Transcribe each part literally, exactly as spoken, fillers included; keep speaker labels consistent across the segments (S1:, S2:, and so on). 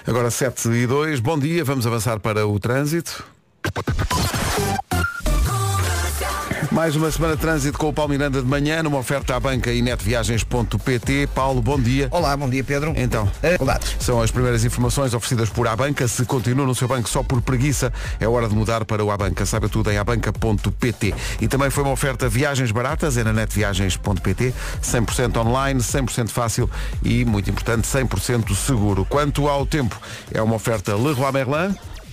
S1: Agora sete e dois, bom dia, vamos avançar para o trânsito. Mais uma semana de trânsito com o Paulo Miranda de manhã, numa oferta à banca e netviagens ponto pt. Paulo, bom dia.
S2: Olá, bom dia, Pedro.
S1: Então,
S2: Olá.
S1: São as primeiras informações oferecidas por Abanca. Se continua no seu banco só por preguiça, é hora de mudar para o Abanca. Saiba tudo em abanca ponto pt. E também foi uma oferta viagens baratas, é na netviagens ponto pt. cem por cento online, cem por cento fácil e, muito importante, cem por cento seguro. Quanto ao tempo, é uma oferta Leroy Merlin.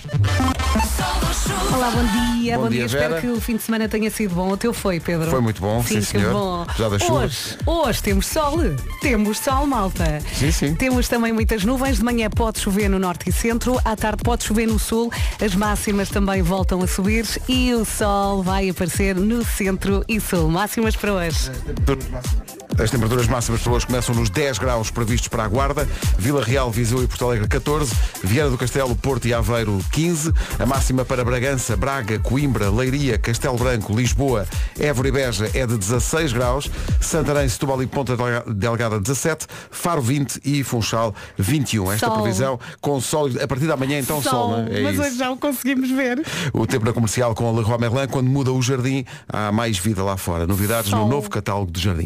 S3: Olá, bom dia, bom,
S1: Bom
S3: dia,
S1: dia,
S3: espero
S1: Vera.
S3: que o fim de semana tenha sido bom. O teu foi, Pedro?
S1: Foi muito bom, sim,
S3: sim
S1: senhor.
S3: Bom.
S1: Já da chuva.
S3: Hoje, hoje temos sol, temos sol, malta.
S1: Sim, sim.
S3: Temos também muitas nuvens, de manhã pode chover no norte e centro, à tarde pode chover no sul, as máximas também voltam a subir e o sol vai aparecer no centro e sul. Máximas para hoje.
S1: As temperaturas máximas para hoje começam nos dez graus previstos para a Guarda, Vila Real, Viseu e Porto Alegre catorze, Viana do Castelo, Porto e Aveiro quinze, a máxima para Bragança, Braga, Coimbra, Leiria, Castelo Branco, Lisboa, Évora e Beja é de dezasseis graus, Santarém, Setúbal e Ponta Delgada dezassete, Faro vinte e Funchal vinte e um. Esta
S3: Sol.
S1: previsão com sol, a partir da manhã então sol,
S3: Sol,
S1: né? É
S3: mas
S1: isso.
S3: hoje já o conseguimos ver.
S1: O tempo na comercial com a Leroy Merlin, quando muda o jardim, há mais vida lá fora. Novidades
S3: Sol.
S1: no novo catálogo de jardim.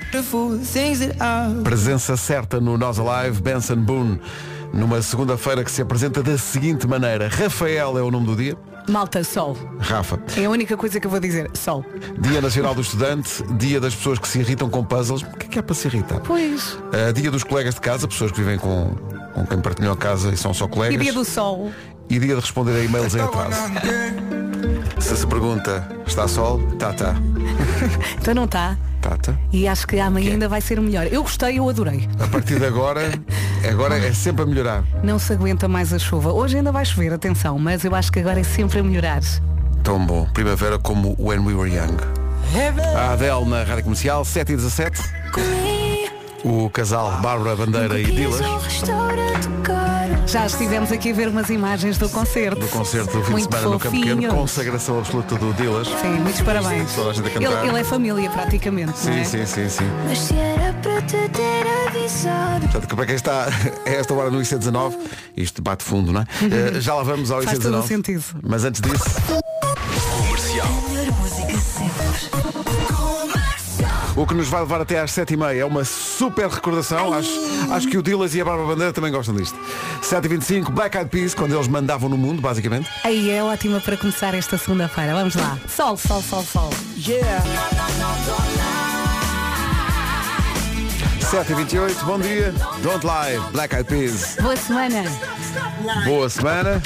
S1: Presença certa no Nós Alive, Benson Boone, numa segunda-feira que se apresenta da seguinte maneira. Rafael é o nome do dia.
S3: Malta, sol.
S1: Rafa.
S3: É a única coisa que eu vou dizer, sol.
S1: Dia Nacional do Estudante, dia das pessoas que se irritam com puzzles. O que é que é para se irritar?
S3: Pois.
S1: Uh, dia dos colegas de casa, pessoas que vivem com, com quem partilham a casa e são só
S3: E
S1: colegas.
S3: dia do sol.
S1: E dia de responder a e-mails em atraso. Se se pergunta, está sol? Tá, tá.
S3: Então não está.
S1: Tá, tá.
S3: E acho que amanhã
S1: Que?
S3: ainda vai ser melhor. Eu gostei, eu adorei.
S1: A partir de agora, agora é sempre a melhorar.
S3: Não se aguenta mais a chuva. Hoje ainda vai chover, atenção, mas eu acho que agora é sempre a melhorar.
S1: Tão bom. Primavera como When We Were Young. A Adele na Rádio Comercial, sete e dezassete. O casal Bárbara Bandeira e Dilas.
S3: Já estivemos aqui a ver umas imagens do concerto.
S1: Do concerto do fim de
S3: Muito
S1: semana no Campo Pequeno.
S3: fofinhos.
S1: Consagração absoluta do Dilas.
S3: Sim, muitos parabéns.
S1: Toda a gente a cantar.
S3: Ele, ele é família praticamente, não
S1: Sim,
S3: é?
S1: sim, sim, sim.
S4: Mas se era para te ter avisado.
S1: Portanto, que para quem está a esta hora no I C dezanove, isto bate fundo, não é? Uh, já lá vamos ao I C
S3: Faz todo o
S1: dezanove.
S3: sentido.
S1: Mas antes disso,
S4: Melhor música sempre.
S1: o que nos vai levar até às sete e meia é uma super recordação. Acho, acho que o Dilas e a Bárbara Bandeira também gostam disto. sete e vinte e cinco, Black Eyed Peas, quando eles mandavam no mundo, basicamente.
S3: Aí é ótima para começar esta segunda-feira. Vamos lá. Sol, sol, sol, sol.
S1: Yeah! sete e vinte e oito, bom dia. Don't Lie, Black Eyed Peas.
S3: Boa semana.
S1: Boa semana.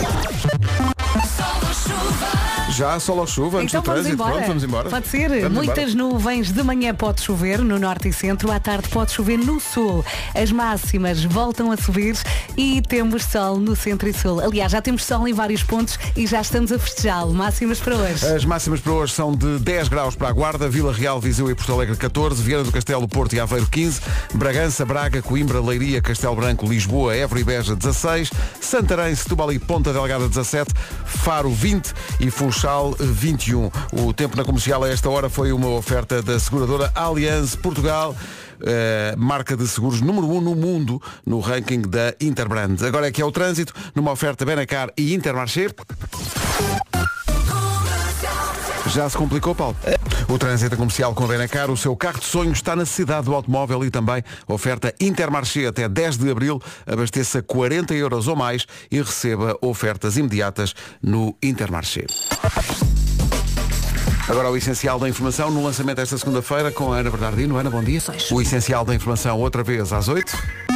S1: Já sol ou chuva antes
S3: Então
S1: do
S3: vamos
S1: trânsito.
S3: embora.
S1: Pronto, vamos embora.
S3: Pode ser.
S1: Vamos
S3: Muitas
S1: embora.
S3: nuvens de manhã pode chover no norte e centro, à tarde pode chover no sul. As máximas voltam a subir e temos sol no centro e sul. Aliás, já temos sol em vários pontos e já estamos a festejá-lo. Máximas para hoje.
S1: As máximas para hoje são de dez graus para a Guarda, Vila Real, Viseu e Porto Alegre catorze, Viana do Castelo, Porto e Aveiro quinze, Bragança, Braga, Coimbra, Leiria, Castelo Branco, Lisboa, Évora e Beja dezasseis, Santarém, Setúbal e Ponta Delgada dezassete, Faro vinte e Funchal vinte e um. O tempo na comercial a esta hora foi uma oferta da seguradora Allianz Portugal, eh, marca de seguros número um no mundo no ranking da Interbrand. Agora é que é o trânsito, numa oferta Benacar e Intermarché. Já se complicou, Paulo? O trânsito comercial com a Benacar, o seu carro de sonho está na cidade do automóvel e também oferta Intermarché até dez de abril. Abasteça quarenta euros ou mais e receba ofertas imediatas no Intermarché. Agora o essencial da informação no lançamento desta segunda-feira com a Ana Bernardino. Ana, bom dia. O essencial da informação outra vez às oito.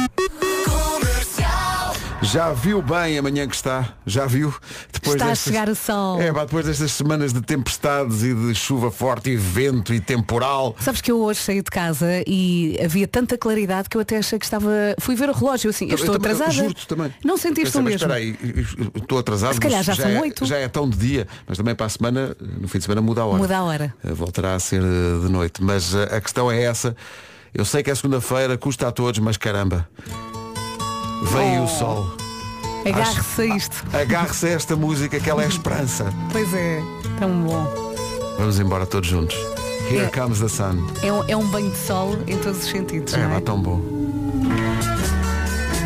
S1: Já viu bem amanhã que está? Já viu? Depois
S3: Está
S1: destas...
S3: a chegar o sol.
S1: É, pá, depois destas semanas de tempestades e de chuva forte e vento e temporal.
S3: Sabes que eu hoje saí de casa e havia tanta claridade que eu até achei que estava... Fui ver o relógio assim, eu, eu estou
S1: também,
S3: atrasada.
S1: Juro-te também.
S3: Não sentiste
S1: Pensei,
S3: o
S1: mas
S3: mesmo?
S1: Espera aí, estou atrasado.
S3: Se calhar já
S1: mas
S3: são
S1: é,
S3: oito.
S1: Já é tão de dia, mas também para a semana, no fim de semana muda a hora.
S3: Muda a hora.
S1: Voltará a ser de noite. Mas a questão é essa. Eu sei que é segunda-feira, custa a todos, mas caramba. Vem
S3: Oh.
S1: o sol.
S3: Agarre-se a isto.
S1: Agarre-se a esta música que ela é a esperança.
S3: Pois é, tão bom.
S1: Vamos embora todos juntos. Here
S3: É.
S1: comes the sun.
S3: É um, é um banho de sol em todos os sentidos,
S1: É,
S3: não é?
S1: vá tão bom. Música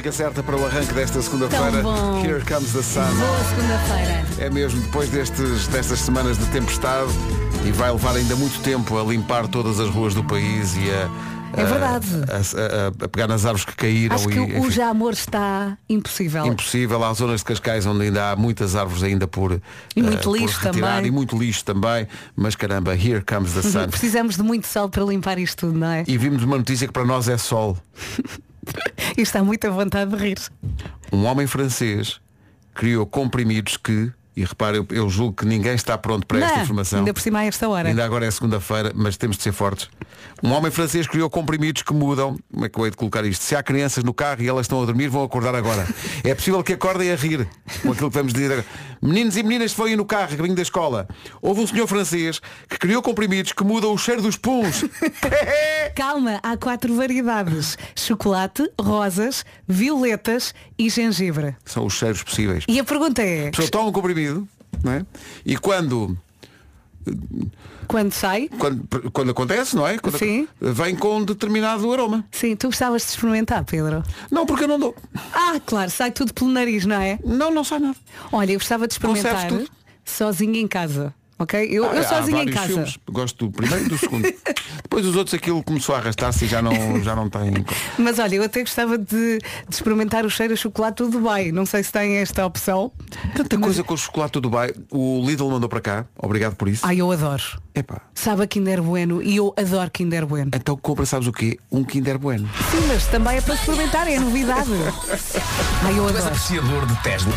S1: música certa para o arranque desta segunda-feira.
S3: Tão bom.
S1: Here Comes the Sun.
S3: Boa segunda-feira.
S1: É mesmo, depois destes, destas semanas de tempestade, e vai levar ainda muito tempo a limpar todas as ruas do país e a...
S3: É verdade.
S1: A, a, a pegar nas árvores que caíram.
S3: Acho que
S1: e,
S3: o, o já amor está impossível.
S1: Impossível. Há zonas de Cascais onde ainda há muitas árvores ainda por,
S3: e muito
S1: uh,
S3: lixo
S1: por retirar,
S3: também.
S1: e muito lixo também. Mas caramba, here comes the sun.
S3: Precisamos de muito sol para limpar isto tudo, não é?
S1: E vimos uma notícia que para nós é sol.
S3: E está muito à vontade de rir.
S1: Um homem francês criou comprimidos que, e repare, eu, eu julgo que ninguém está pronto para
S3: não,
S1: esta informação.
S3: Ainda por cima a esta hora.
S1: Ainda agora é segunda-feira, mas temos de ser fortes. Um homem francês criou comprimidos que mudam. Como é que eu hei de colocar isto? Se há crianças no carro e elas estão a dormir, vão acordar agora. É possível que acordem a rir com aquilo que vamos dizer agora. Meninos e meninas que vão ir no carro, a caminho da escola. Houve um senhor francês que criou comprimidos que mudam o cheiro dos puns.
S3: Calma, há quatro variedades: chocolate, rosas, violetas e gengibre.
S1: São os cheiros possíveis.
S3: E a pergunta é:
S1: A pessoa toma um comprimido, não é? E quando...
S3: quando sai?
S1: Quando, quando acontece, não é? Quando
S3: Sim.
S1: Vem com um determinado aroma.
S3: Sim, tu gostavas de experimentar, Pedro?
S1: Não, porque eu não dou.
S3: Ah, claro, sai tudo pelo nariz, não é?
S1: Não, não sai nada.
S3: Olha, eu gostava de experimentar
S1: Conserves tudo.
S3: sozinha em casa. Ok? Eu,
S1: Ah,
S3: eu
S1: há
S3: sozinha em
S1: vários
S3: casa.
S1: filmes. Gosto do primeiro e do segundo. Depois os outros aquilo começou a arrastar-se e já não, já não tem.
S3: Mas olha, eu até gostava de, de experimentar o cheiro a chocolate do Dubai. Não sei se tem esta opção.
S1: Tanta coisa com o chocolate do Dubai. O Lidl mandou para cá. Obrigado por isso.
S3: Ai, eu adoro.
S1: Epá.
S3: Sabe a Kinder Bueno e eu adoro Kinder Bueno.
S1: Então compra, sabes o quê? Um Kinder Bueno.
S3: Sim, mas também é para experimentar, é novidade. Ai, eu
S2: Tu és
S3: adoro.
S2: apreciador de Tesla.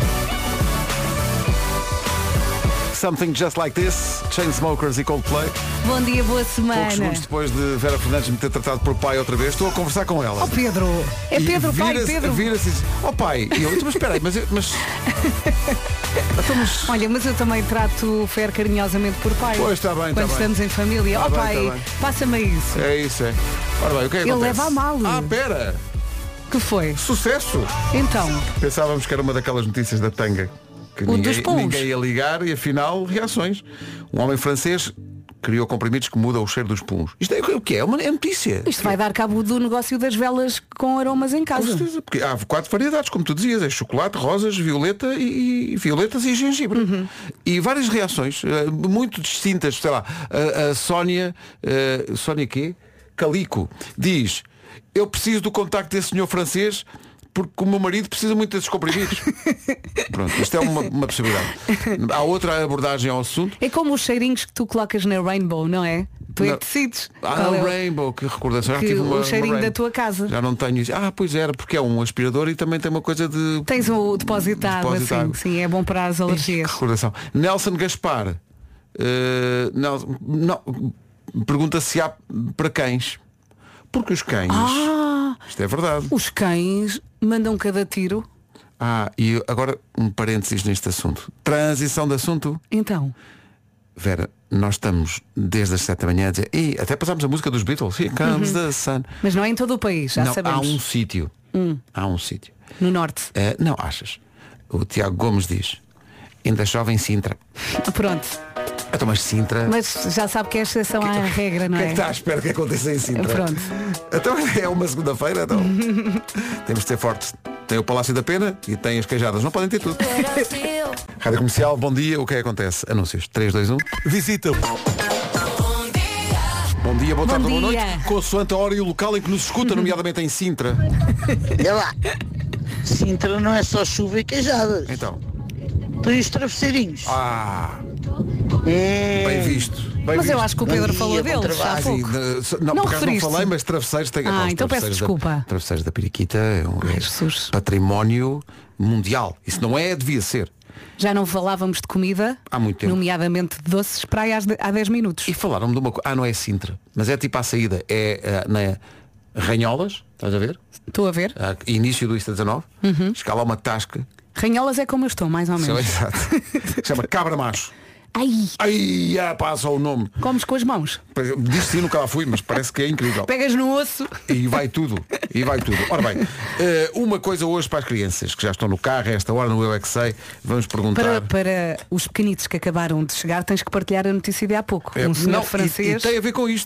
S1: Something Just Like This, Chainsmokers e Coldplay.
S3: Bom dia, boa
S1: Poucos
S3: semana.
S1: segundos depois de Vera Fernandes me ter tratado por pai outra vez, estou a conversar com ela.
S3: Oh Pedro, é
S1: E
S3: Pedro, pai,
S1: vira-se-
S3: Pedro.
S1: Vira-se e diz, ó pai, e eu, então, mas espera aí, mas, eu- mas... Então, mas...
S3: Olha, mas eu também trato o Fer carinhosamente por pai.
S1: Pois, está bem, está
S3: Quando
S1: bem.
S3: estamos em família.
S1: Está
S3: Ó
S1: bem,
S3: pai,
S1: está bem.
S3: passa-me isso.
S1: É isso, é. Ora bem, o que é que
S3: Ele
S1: acontece?
S3: leva a mal.
S1: Ah, pera,
S3: Que foi?
S1: sucesso!
S3: Então,
S1: Pensávamos que era uma daquelas notícias da tanga. Que
S3: O
S1: ninguém,
S3: dos puns.
S1: ninguém ia ligar e afinal, reações. Um homem francês criou comprimidos que mudam o cheiro dos puns. Isto é o que é? É uma é notícia.
S3: isto vai dar cabo do negócio das velas com aromas em
S1: Com
S3: casa.
S1: certeza, porque há quatro variedades, como tu dizias, é chocolate, rosas, violeta e, e violetas e gengibre.
S3: Uhum.
S1: E várias reações, eh, muito distintas, sei lá, a, a Sónia, eh, Sónia quê? Calico, diz, eu preciso do contacto desse senhor francês porque o meu marido precisa muito desses comprimidos. Pronto, isto é uma, uma possibilidade. Há outra abordagem ao assunto.
S3: É como os cheirinhos que tu colocas na Rainbow, não é? Tu é
S1: Não.
S3: que decides.
S1: Ah,
S3: qual é
S1: o
S3: o-
S1: Rainbow, que recordação. Já
S3: que
S1: tive
S3: o
S1: uma,
S3: cheirinho
S1: uma
S3: da
S1: Rainbow.
S3: tua casa.
S1: Já não tenho isso. Ah, pois era, porque é um aspirador e também tem uma coisa de...
S3: Tens o depositado,
S1: Depositado.
S3: assim. Sim, é bom para as
S1: Que
S3: alergias.
S1: recordação. Nelson Gaspar eh, Nelson, não, pergunta se há para cães. Porque os cães,
S3: Ah,
S1: isto é verdade.
S3: os cães mandam cada tiro.
S1: Ah, e agora um parênteses neste assunto. Transição de assunto.
S3: Então,
S1: Vera, nós estamos desde as sete da manhã a dizer, e até passámos a música dos Beatles, Here Comes the Sun.
S3: mas não é em todo o país, já
S1: Não, há
S3: sabemos.
S1: um sítio. Há um sítio.
S3: No norte.
S1: Eh, não achas? O Tiago Gomes diz, ainda chove em Sintra.
S3: Pronto.
S1: Então, mas Sintra.
S3: Mas já sabe que é exceção à regra,
S1: O
S3: não
S1: que é
S3: é?
S1: que está à espera que aconteça em Sintra?
S3: Pronto.
S1: Então é uma segunda-feira, então. Temos de ser fortes. Tem o Palácio da Pena e tem as queijadas. Não podem ter tudo. Rádio Comercial, bom dia. O que é que acontece? Anúncios. três, dois, um. Visita. Bom dia, boa
S3: Bom
S1: tarde, boa
S3: dia.
S1: noite. Consoante a hora e o local em que nos escuta, nomeadamente em Sintra.
S5: Olha lá, Sintra não é só chuva e queijadas.
S1: Então.
S5: Tem os travesseirinhos.
S1: Ah,
S5: Hum,
S1: bem visto. Bem
S3: Mas
S1: visto.
S3: eu acho que o
S5: Bom
S3: Pedro
S5: dia,
S3: falou
S5: bom
S3: deles há
S5: trabalho.
S1: Sim,
S3: pouco.
S1: de- não,
S3: Não
S1: por acaso não
S3: referiste?
S1: falei, mas travesseiros tem.
S3: Ah,
S1: Então, os
S3: então peço
S1: travesseiros da-
S3: desculpa.
S1: Travesseiros da Periquita é um
S3: Ai,
S1: é
S3: Jesus.
S1: património mundial. Isso não é, devia ser.
S3: Já não falávamos de comida,
S1: Há muito tempo.
S3: nomeadamente de doces para aí às de- há dez minutos.
S1: E falaram-me de uma coisa. Ah, não é Sintra, mas é tipo à saída. É uh, na Ranholas, estás a ver?
S3: Estou a ver.
S1: Ah, início do I C A dezanove.
S3: Uhum.
S1: Escala uma tasca.
S3: Ranholas é como eu estou, mais ou
S1: Isso é
S3: menos.
S1: exato. Que chama Cabra Macho.
S3: Ai,
S1: Ai, ah, pá, só o nome.
S3: comes com as mãos.
S1: Diz sim, nunca lá fui, mas parece que é incrível.
S3: Pegas no osso.
S1: E vai tudo, e vai tudo. Ora bem, eh, uma coisa hoje para as crianças que já estão no carro, a esta hora no Eu É Que Sei, vamos perguntar.
S3: Para, para os pequenitos que acabaram de chegar, tens que partilhar a notícia de há pouco.
S1: É,
S3: um senhor
S1: não, e-
S3: francês.
S1: E, tem a ver com isto.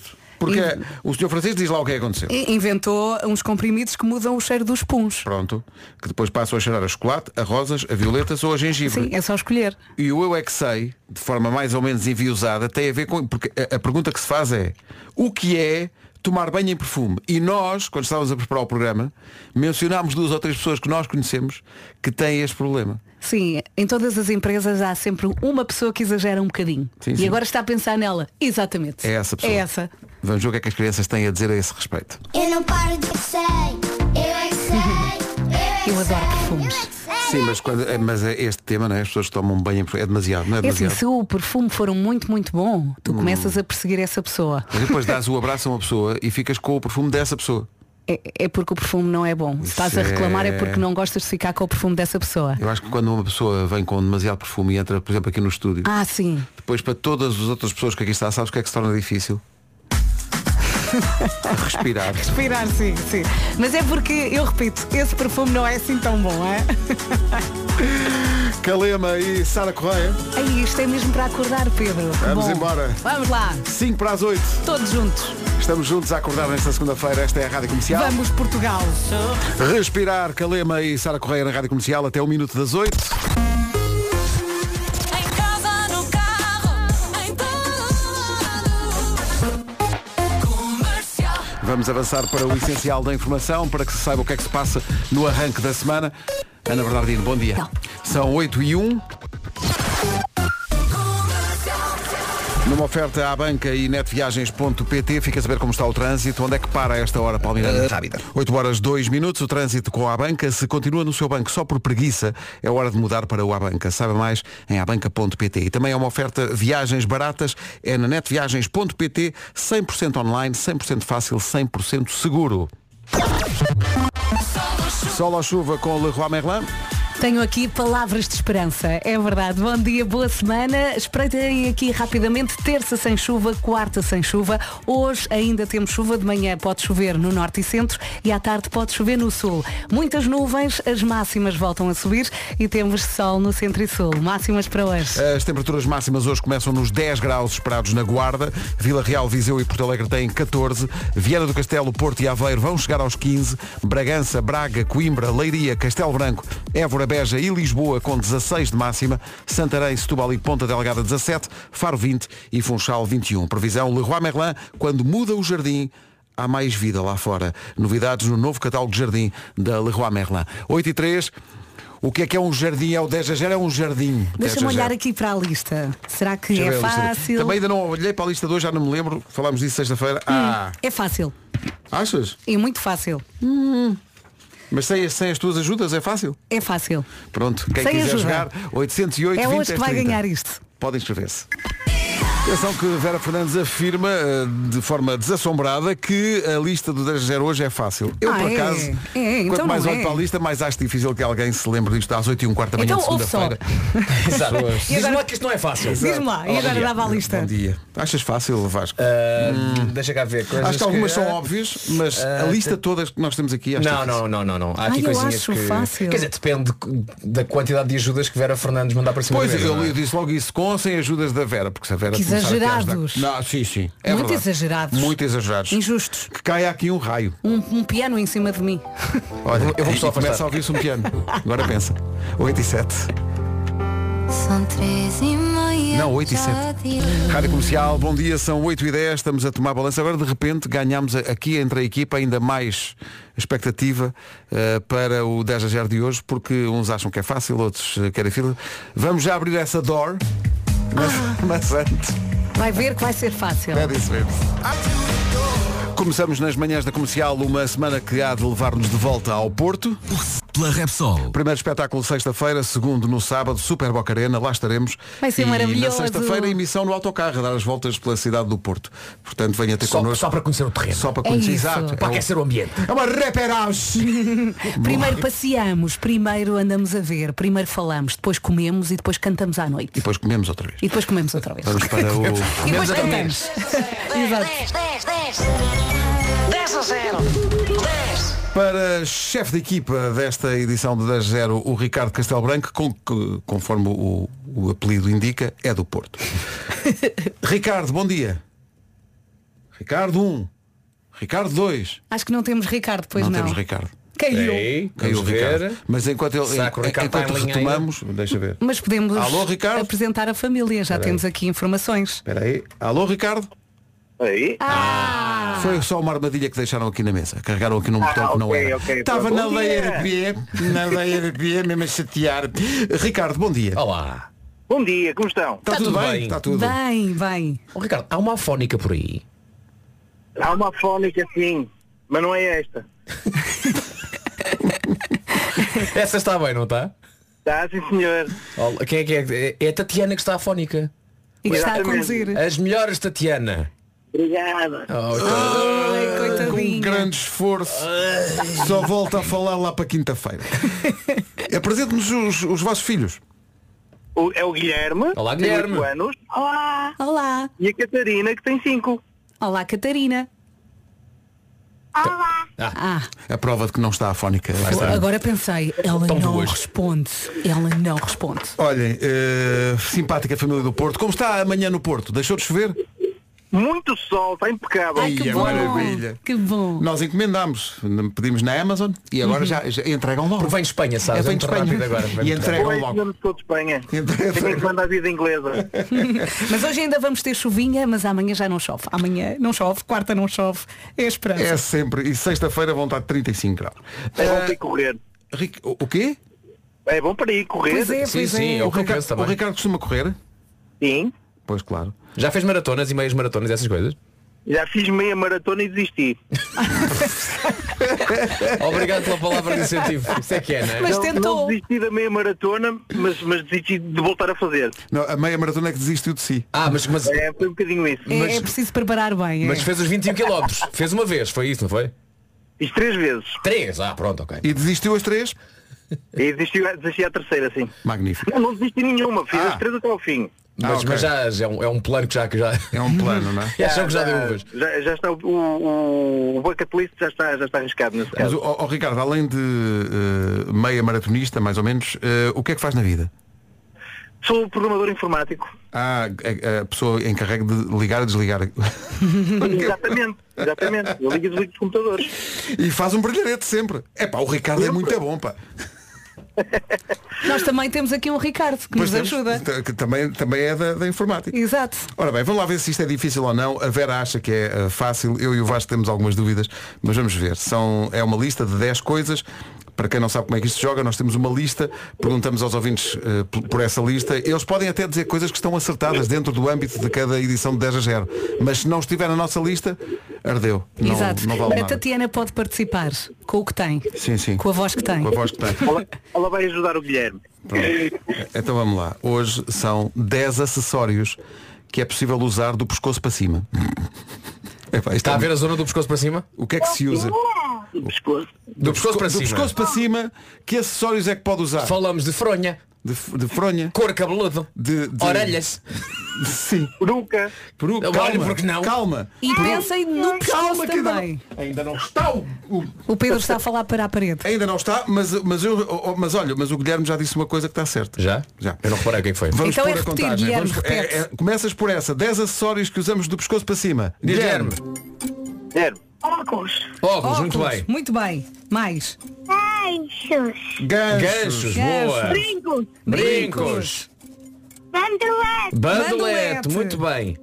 S1: Porque
S3: E-
S1: o senhor Francisco diz lá o que é que aconteceu.
S3: E inventou uns comprimidos que mudam o cheiro dos puns.
S1: Pronto. Que depois passam a cheirar a chocolate, a rosas, a violetas ou a gengibre.
S3: Sim, é só escolher.
S1: E o eu é que sei, de forma mais ou menos enviosada, tem a ver com... Porque a, a pergunta que se faz é: o que é tomar banho em perfume? E nós, quando estávamos a preparar o programa, mencionámos duas ou três pessoas que nós conhecemos que têm este problema.
S3: Sim, em todas as empresas há sempre uma pessoa que exagera um bocadinho.
S1: Sim,
S3: e
S1: sim.
S3: agora está a pensar nela. Exatamente.
S1: É essa pessoa.
S3: É essa.
S1: Vamos ver o que é que as crianças têm a dizer a esse respeito.
S4: Eu não paro de sei, eu é que sei, eu é que
S3: Eu adoro
S4: sei,
S3: perfumes.
S4: eu é que sei.
S1: Sim, mas, quando, é- mas é este tema, não é? As pessoas que tomam banho em perfume é demasiado, não é
S3: É assim,
S1: demasiado?
S3: se o perfume for um muito, muito bom, tu começas a perseguir essa pessoa.
S1: Mas depois dás o abraço a uma pessoa e ficas com o perfume dessa pessoa.
S3: É, é porque o perfume não é bom. Se estás a
S1: Isso
S3: reclamar é...
S1: é-
S3: porque não gostas de ficar com o perfume dessa pessoa.
S1: Eu acho que quando uma pessoa vem com demasiado perfume e entra, por exemplo, aqui no estúdio,
S3: Ah, sim.
S1: depois para todas as outras pessoas que aqui está, sabes o que é que se torna difícil? Respirar.
S3: Respirar, sim, sim. Mas é porque, eu repito, esse perfume não é assim tão bom, é?
S1: Calema e Sara Correia.
S3: Aí, isto é mesmo para acordar, Pedro.
S1: Vamos
S3: Bom,
S1: embora.
S3: Vamos lá,
S1: cinco para as oito.
S3: todos juntos.
S1: Estamos juntos a acordar nesta segunda-feira. Esta é a Rádio Comercial.
S3: Vamos, Portugal.
S1: Respirar, Calema e Sara Correia na Rádio Comercial até o minuto das oito.
S2: Em casa, no carro, em todo Comercial.
S1: Vamos avançar para o essencial da informação, para que se saiba o que é que se passa no arranque da semana. Ana Bernardino, bom dia.
S3: Não.
S1: São oito e um. Numa oferta à banca e netviagens ponto pt, fica a saber como está o trânsito. Onde é que para a esta hora, Palmeirante?
S6: Uh, rápida.
S1: oito horas dois minutos, o trânsito com a banca. Se continua no seu banco só por preguiça, é hora de mudar para o Abanca. Saiba mais em abanca ponto pt. E também é uma oferta viagens baratas, é na netviagens ponto pt, cem por cento online, cem por cento fácil, cem por cento seguro. Sol ou chuva com Leroy Merlin.
S3: Tenho aqui palavras de esperança, é verdade. Bom dia, boa semana. Espreitem aqui rapidamente, terça sem chuva, quarta sem chuva. Hoje ainda temos chuva, de manhã pode chover no norte e centro e à tarde pode chover no sul. Muitas nuvens, as máximas voltam a subir e temos sol no centro e sul. Máximas para hoje.
S1: As temperaturas máximas hoje começam nos dez graus esperados na Guarda. Vila Real, Viseu e Porto Alegre têm catorze. Viana do Castelo, Porto e Aveiro vão chegar aos quinze. Bragança, Braga, Coimbra, Leiria, Castelo Branco, Évora, Beja e Lisboa com dezasseis de máxima. Santarém, Setúbal e Ponta Delgada dezassete. Faro vinte e Funchal vinte e um. Previsão Leroy Merlin, quando muda o jardim, há mais vida lá fora. Novidades no novo catálogo de jardim da Leroy Merlin. oito e três. O que é que é um jardim? É o dez a zero, é um jardim.
S3: Deixa-me olhar aqui para a lista. Será que
S1: Deixa eu
S3: é
S1: ver a lista.
S3: fácil?
S1: Também ainda não olhei para a lista de hoje, já não me lembro. Falámos disso sexta-feira. Ah,
S3: É fácil.
S1: achas?
S3: É muito fácil.
S1: Mas sem, sem as tuas ajudas é fácil?
S3: É fácil.
S1: Pronto, quem
S3: Sem
S1: quiser
S3: ajuda.
S1: jogar, oitocentos e oito,
S3: É
S1: vinte,
S3: hoje que vai
S1: trinta.
S3: ganhar isto.
S1: Podem inscrever-se. Atenção que Vera Fernandes afirma eh, de forma desassombrada que a lista do dez a zero hoje é fácil. Eu,
S3: Ah,
S1: por
S3: é?
S1: acaso,
S3: É, então
S1: quanto mais
S3: não
S1: olho
S3: é.
S1: para a lista, mais acho difícil que alguém se lembre disto às oito e um quarto da manhã
S3: Então
S1: de
S3: ouve só.
S1: segunda-feira.
S6: Exato.
S3: E
S6: Diz-me
S3: agora-
S6: lá que isto não é fácil.
S3: Diz-me lá, e
S6: Olá,
S3: agora
S6: bom dia.
S3: dava a lista.
S1: Bom dia. Achas fácil, Vasco?
S6: Uh, Deixa cá ver. Coisas
S1: Acho que algumas
S6: que-
S1: são óbvias, mas a
S6: Ah,
S1: lista
S6: te-
S1: todas que nós temos aqui acho
S6: Não,
S1: difícil.
S6: não, não, não, não. Há
S3: Ai,
S6: aqui
S3: eu
S6: coisinhas
S3: acho
S6: que.
S3: fácil.
S6: Quer dizer, depende da quantidade de ajudas que Vera Fernandes mandar para cima
S1: Pois,
S6: da mesa,
S1: eu,
S6: não é?
S1: eu disse logo isso, com ou sem ajudas da Vera, porque se a Vera
S3: Que
S1: começar aqui a ajudar-
S3: exagerados.
S1: Não, sim, sim. É
S3: Muito
S1: verdade.
S3: exagerados.
S1: Muito exagerados.
S3: Injustos.
S1: Que caia aqui um raio.
S3: Um, um piano em cima de mim.
S1: Olha,
S6: Eu vou-me só
S1: e começa
S6: afastar.
S1: a ouvir-se um piano. Agora pensa. oito e sete.
S4: São três e meia.
S1: Não, oito e
S4: já
S1: sete.
S4: de-
S1: Rádio Comercial, bom dia, são oito e dez, estamos a tomar balanço. Agora de repente ganhámos a- aqui entre a equipa ainda mais expectativa eh, para o dez a zero de hoje, porque uns acham que é fácil, outros eh, querem fila. Vamos já abrir essa door, mas, mas antes,
S3: Vai ver que vai ser fácil.
S1: é disso mesmo. Começamos nas manhãs da Comercial uma semana que há de levar-nos de volta ao Porto.
S7: Pela Repsol.
S1: Primeiro espetáculo sexta-feira, segundo no sábado, Super Boca Arena, lá estaremos.
S3: Vai ser
S1: e
S3: maravilhoso.
S1: na sexta-feira, emissão no autocarro, a dar as voltas pela cidade do Porto. Portanto, venha ter
S6: Só,
S1: connosco.
S6: só para conhecer o terreno.
S1: Só para
S3: É
S1: conhecer.
S3: isso.
S1: Exato.
S6: Para
S1: É, um-
S6: aquecer o ambiente.
S1: é uma reperagem.
S3: Primeiro passeamos, primeiro andamos a ver, primeiro falamos, depois comemos e depois cantamos à noite.
S1: E depois comemos outra vez.
S3: E depois comemos outra vez.
S1: Vamos para o...
S3: E depois cantamos. Exato.
S2: dez a zero. dez.
S1: Para chefe de equipa desta edição de dez a zero, o Ricardo Castelo Branco, com, que, conforme o, o apelido indica, é do Porto. Ricardo, bom dia. Ricardo um. Ricardo dois.
S3: Acho que não temos Ricardo, pois
S1: não,
S3: não.
S1: temos Ricardo.
S3: Caiu.
S6: Ei,
S1: Caiu o
S6: vamos
S1: Ricardo.
S6: ver.
S1: Mas enquanto, ele,
S6: Será que o Ricardo
S1: enquanto
S6: está em linha
S1: retomamos, deixa ver.
S3: Mas podemos
S1: Alô, Ricardo?
S3: apresentar a família, já temos aqui informações.
S1: Espera aí. Alô, Ricardo?
S5: Aí?
S3: Ah!
S1: Foi só uma armadilha que deixaram aqui na mesa. Carregaram aqui num botão que não
S5: ok,
S1: era.
S5: ok.
S1: Estava
S5: Bom
S1: na
S5: dia.
S1: leia de pé, na leia de pé, mesmo a chatear. Ricardo, bom dia.
S6: Olá.
S5: Bom dia, como estão?
S1: Está tudo,
S6: tudo
S1: bem?
S6: bem.
S1: Está tudo.
S3: Bem, bem.
S6: Oh, Ricardo, há uma afónica por aí.
S5: Há uma fónica sim, mas não é esta.
S6: Essa está bem, não está?
S5: Está sim senhor.
S6: Olha, quem é que é? É a Tatiana que está afónica.
S3: E que está a
S5: Exatamente.
S3: conduzir.
S6: As melhores, Tatiana.
S5: Obrigada.
S6: Oh,
S3: Ai,
S1: Com
S3: coitadinha.
S1: grande esforço. Só volta a falar lá para quinta-feira. Apresente-nos os, os vossos filhos.
S5: O- é o Guilherme,
S6: Olá,
S5: tem
S6: Guilherme.
S5: oito anos. Olá.
S3: Olá.
S5: E a Catarina, que tem cinco.
S3: Olá, Catarina. Ah,
S1: A prova de que não está afónica.
S3: agora pensei, ela
S6: Tão
S3: não
S6: boas.
S3: responde. Ela não responde.
S1: Olhem, eh, simpática família do Porto. Como está amanhã no Porto? Deixou de chover?
S5: Muito sol, está impecável.
S3: Ai, que
S1: Ia,
S3: bom.
S1: maravilha.
S3: Que bom.
S1: Nós encomendámos, pedimos na Amazon e agora já, já entregam logo.
S6: Porque vem de Espanha, sabes?
S1: É, vem
S6: É
S1: de
S6: muito
S1: Espanha.
S6: rápido agora. Vem
S1: E
S6: muito
S1: entregam
S5: Pois,
S1: logo.
S5: não sou de Espanha.
S1: Entrega-
S5: Tenho que mandar a vida inglesa.
S3: Mas hoje ainda vamos ter chuvinha, mas amanhã já não chove. Amanhã não chove, quarta não chove. É a esperança.
S1: É sempre. E sexta-feira vão estar trinta e cinco graus.
S5: É bom
S1: Eh,
S5: para ir correr.
S1: Ric- o o quê?
S5: É bom para ir correr.
S3: Pois é,
S6: Sim,
S3: pois
S6: sim,
S3: é.
S6: é
S1: O
S6: o que eu
S1: Ricardo,
S6: penso também.
S1: o Ricardo costuma correr?
S5: Sim.
S1: Pois claro.
S6: Já fez maratonas e meias maratonas e essas coisas?
S5: Já fiz meia maratona e desisti.
S6: Obrigado pela palavra de incentivo. Isso é que é, não é?
S3: Mas
S5: não,
S3: tentou.
S5: não desisti da meia maratona, mas, mas desisti de voltar a fazer.
S1: Não, a meia maratona é que desistiu de si.
S6: Ah, mas, mas,
S5: É, foi um bocadinho isso.
S3: É,
S6: Mas-
S3: é preciso preparar bem. é.
S6: mas fez os vinte e um quilómetros. Fez uma vez, foi isso, não foi?
S5: Fiz três vezes.
S6: Três, ah, pronto, ok.
S1: E desistiu as três?
S5: E desisti, desisti à terceira, sim.
S1: Magnífico.
S5: Não, não desisti nenhuma, fiz
S1: Ah.
S5: as três até ao fim.
S6: Mas,
S1: Ah, ok.
S6: mas já, já é, um, é um plano que já... Que já...
S1: É um plano, não é?
S6: E acham que já deu uvas.
S5: Já, já está o, o, o bucket list já está, já está arriscado nesse
S1: Mas,
S5: caso.
S1: ó, ó, Ricardo, além de eh, meia maratonista, mais ou menos, eh, o que é que faz na vida?
S5: Sou programador informático.
S1: Ah, a, a pessoa encarregue de ligar e desligar.
S5: Exatamente, exatamente. Eu ligo e desligo os computadores.
S1: E faz um brilharete sempre. É pá, o Ricardo é muito bom, pá.
S3: Nnós também temos aqui um Ricardo que
S1: Pois
S3: nos
S1: temos,
S3: ajuda.
S1: que também, também é da, da informática.
S3: Exato.
S1: Ora bem, vamos lá ver se isto é difícil ou não. A Vera acha que é eh, fácil, eu e o Vasco temos algumas dúvidas, mas vamos ver. São, é uma lista de dez coisas. Para quem não sabe como é que isto se joga, nós temos uma lista, perguntamos aos ouvintes eh, por, por essa lista. Eles podem até dizer coisas que estão acertadas dentro do âmbito de cada edição de dez a zero. Mas se não estiver na nossa lista, ardeu. Não,
S3: Exato.
S1: não vale
S3: a
S1: nada.
S3: Tatiana pode participar com o que tem.
S1: Sim, sim.
S3: Com a voz que tem.
S1: Com a voz que tem.
S5: Ela, ela vai ajudar o Guilherme.
S1: Pronto. Então vamos lá. Hoje são dez acessórios que é possível usar do pescoço para cima. Epá, isto
S6: Está
S1: é
S6: a
S1: muito-
S6: ver a zona do pescoço para cima?
S1: O que é que se usa?
S5: Do pescoço.
S6: Do pescoço para
S1: do
S6: cima.
S1: pescoço para cima, que acessórios é que pode usar?
S6: Falamos de fronha,
S1: De, de fronha?
S6: couro cabeludo,
S1: De, de-
S6: orelhas.
S1: Sim.
S5: Peruca.
S1: Peru,
S6: Olha,
S1: calma,
S6: porque não?
S1: calma.
S3: E pensem no pescoço
S1: Calma, que ainda
S3: também.
S1: não, ainda não está o, o-
S3: O Pedro está a falar para a parede.
S1: ainda não está, mas, mas, eu, oh, mas olha, mas o Guilherme já disse uma coisa que está certa.
S6: Já?
S1: Já.
S6: Eu não reparei o que é que foi.
S1: Vamos
S3: Então
S1: pôr
S3: é
S1: a
S3: repetir,
S1: contagem.
S3: Guilherme,
S1: Vamos-
S3: repete.
S1: é- é- começas por essa, dez acessórios que usamos do pescoço para cima.
S6: Guilherme.
S5: Guilherme. Óculos.
S6: Óculos, muito
S3: Óculos.
S6: bem.
S3: Muito bem. Mais.
S4: Ganchos.
S1: Ganchos.
S6: Ganchos, boa.
S4: Brincos.
S6: Brincos.
S4: Bandolete.
S6: Bandolete,
S3: Bandolete.
S6: muito bem.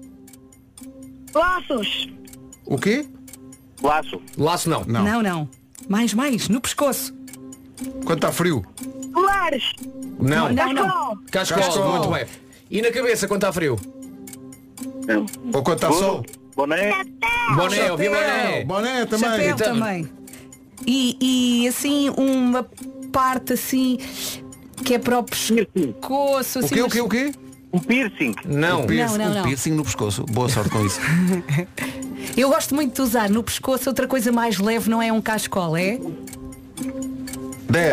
S4: Laços.
S1: O quê?
S5: Laço.
S6: Laço não.
S1: Não.
S3: Não, não. Mais, mais. No pescoço.
S1: Quando está frio?
S4: Colares.
S6: Não.
S3: Não, não.
S6: Cascola,
S1: Cascola.
S6: muito bem. E na cabeça quando está frio?
S5: Não.
S1: Ou quando está sol?
S5: Boné.
S6: Boné, ouvi boné.
S1: Boné também.
S3: Chapéu
S6: Então-
S3: também. E, e assim uma parte assim que é para o pescoço.
S1: O
S3: Assim,
S1: quê, o
S3: mas-
S1: quê, o quê?
S5: Um piercing.
S6: Não.
S1: Piercing,
S3: não,
S1: um
S3: não.
S1: piercing no pescoço. Boa sorte com isso.
S3: Eu gosto muito de usar no pescoço outra coisa mais leve, não é um cascola, é?
S1: dez.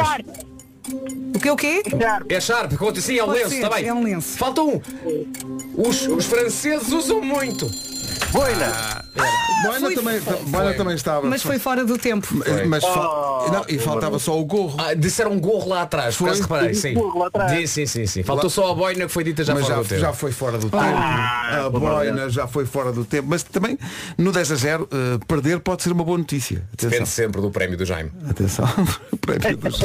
S3: O quê, o quê?
S6: É Sharp, conta sim, é um
S3: Pode
S6: lenço,
S3: ser,
S6: está bem.
S3: é um lenço.
S6: Falta um. Os, os franceses usam muito.
S5: Boina.
S1: Ah, Boina
S3: foi-
S1: também,
S3: foi-
S1: Boina também estava.
S3: Mas foi fora do tempo.
S1: Mas fal- não, e faltava só o gorro.
S6: Ah, disseram um gorro lá atrás, por acaso reparei, sim.
S5: gorro lá atrás.
S6: Disse, sim, sim, sim. Faltou só a boina que foi dita já
S1: Mas
S6: fora
S1: já,
S6: do tempo.
S1: já foi fora do tempo. a boina já foi fora do tempo. Mas também no dez a zero eh, perder pode ser uma boa notícia. Atenção.
S6: Depende sempre do prémio do Jaime.
S1: Atenção. O prémio dos-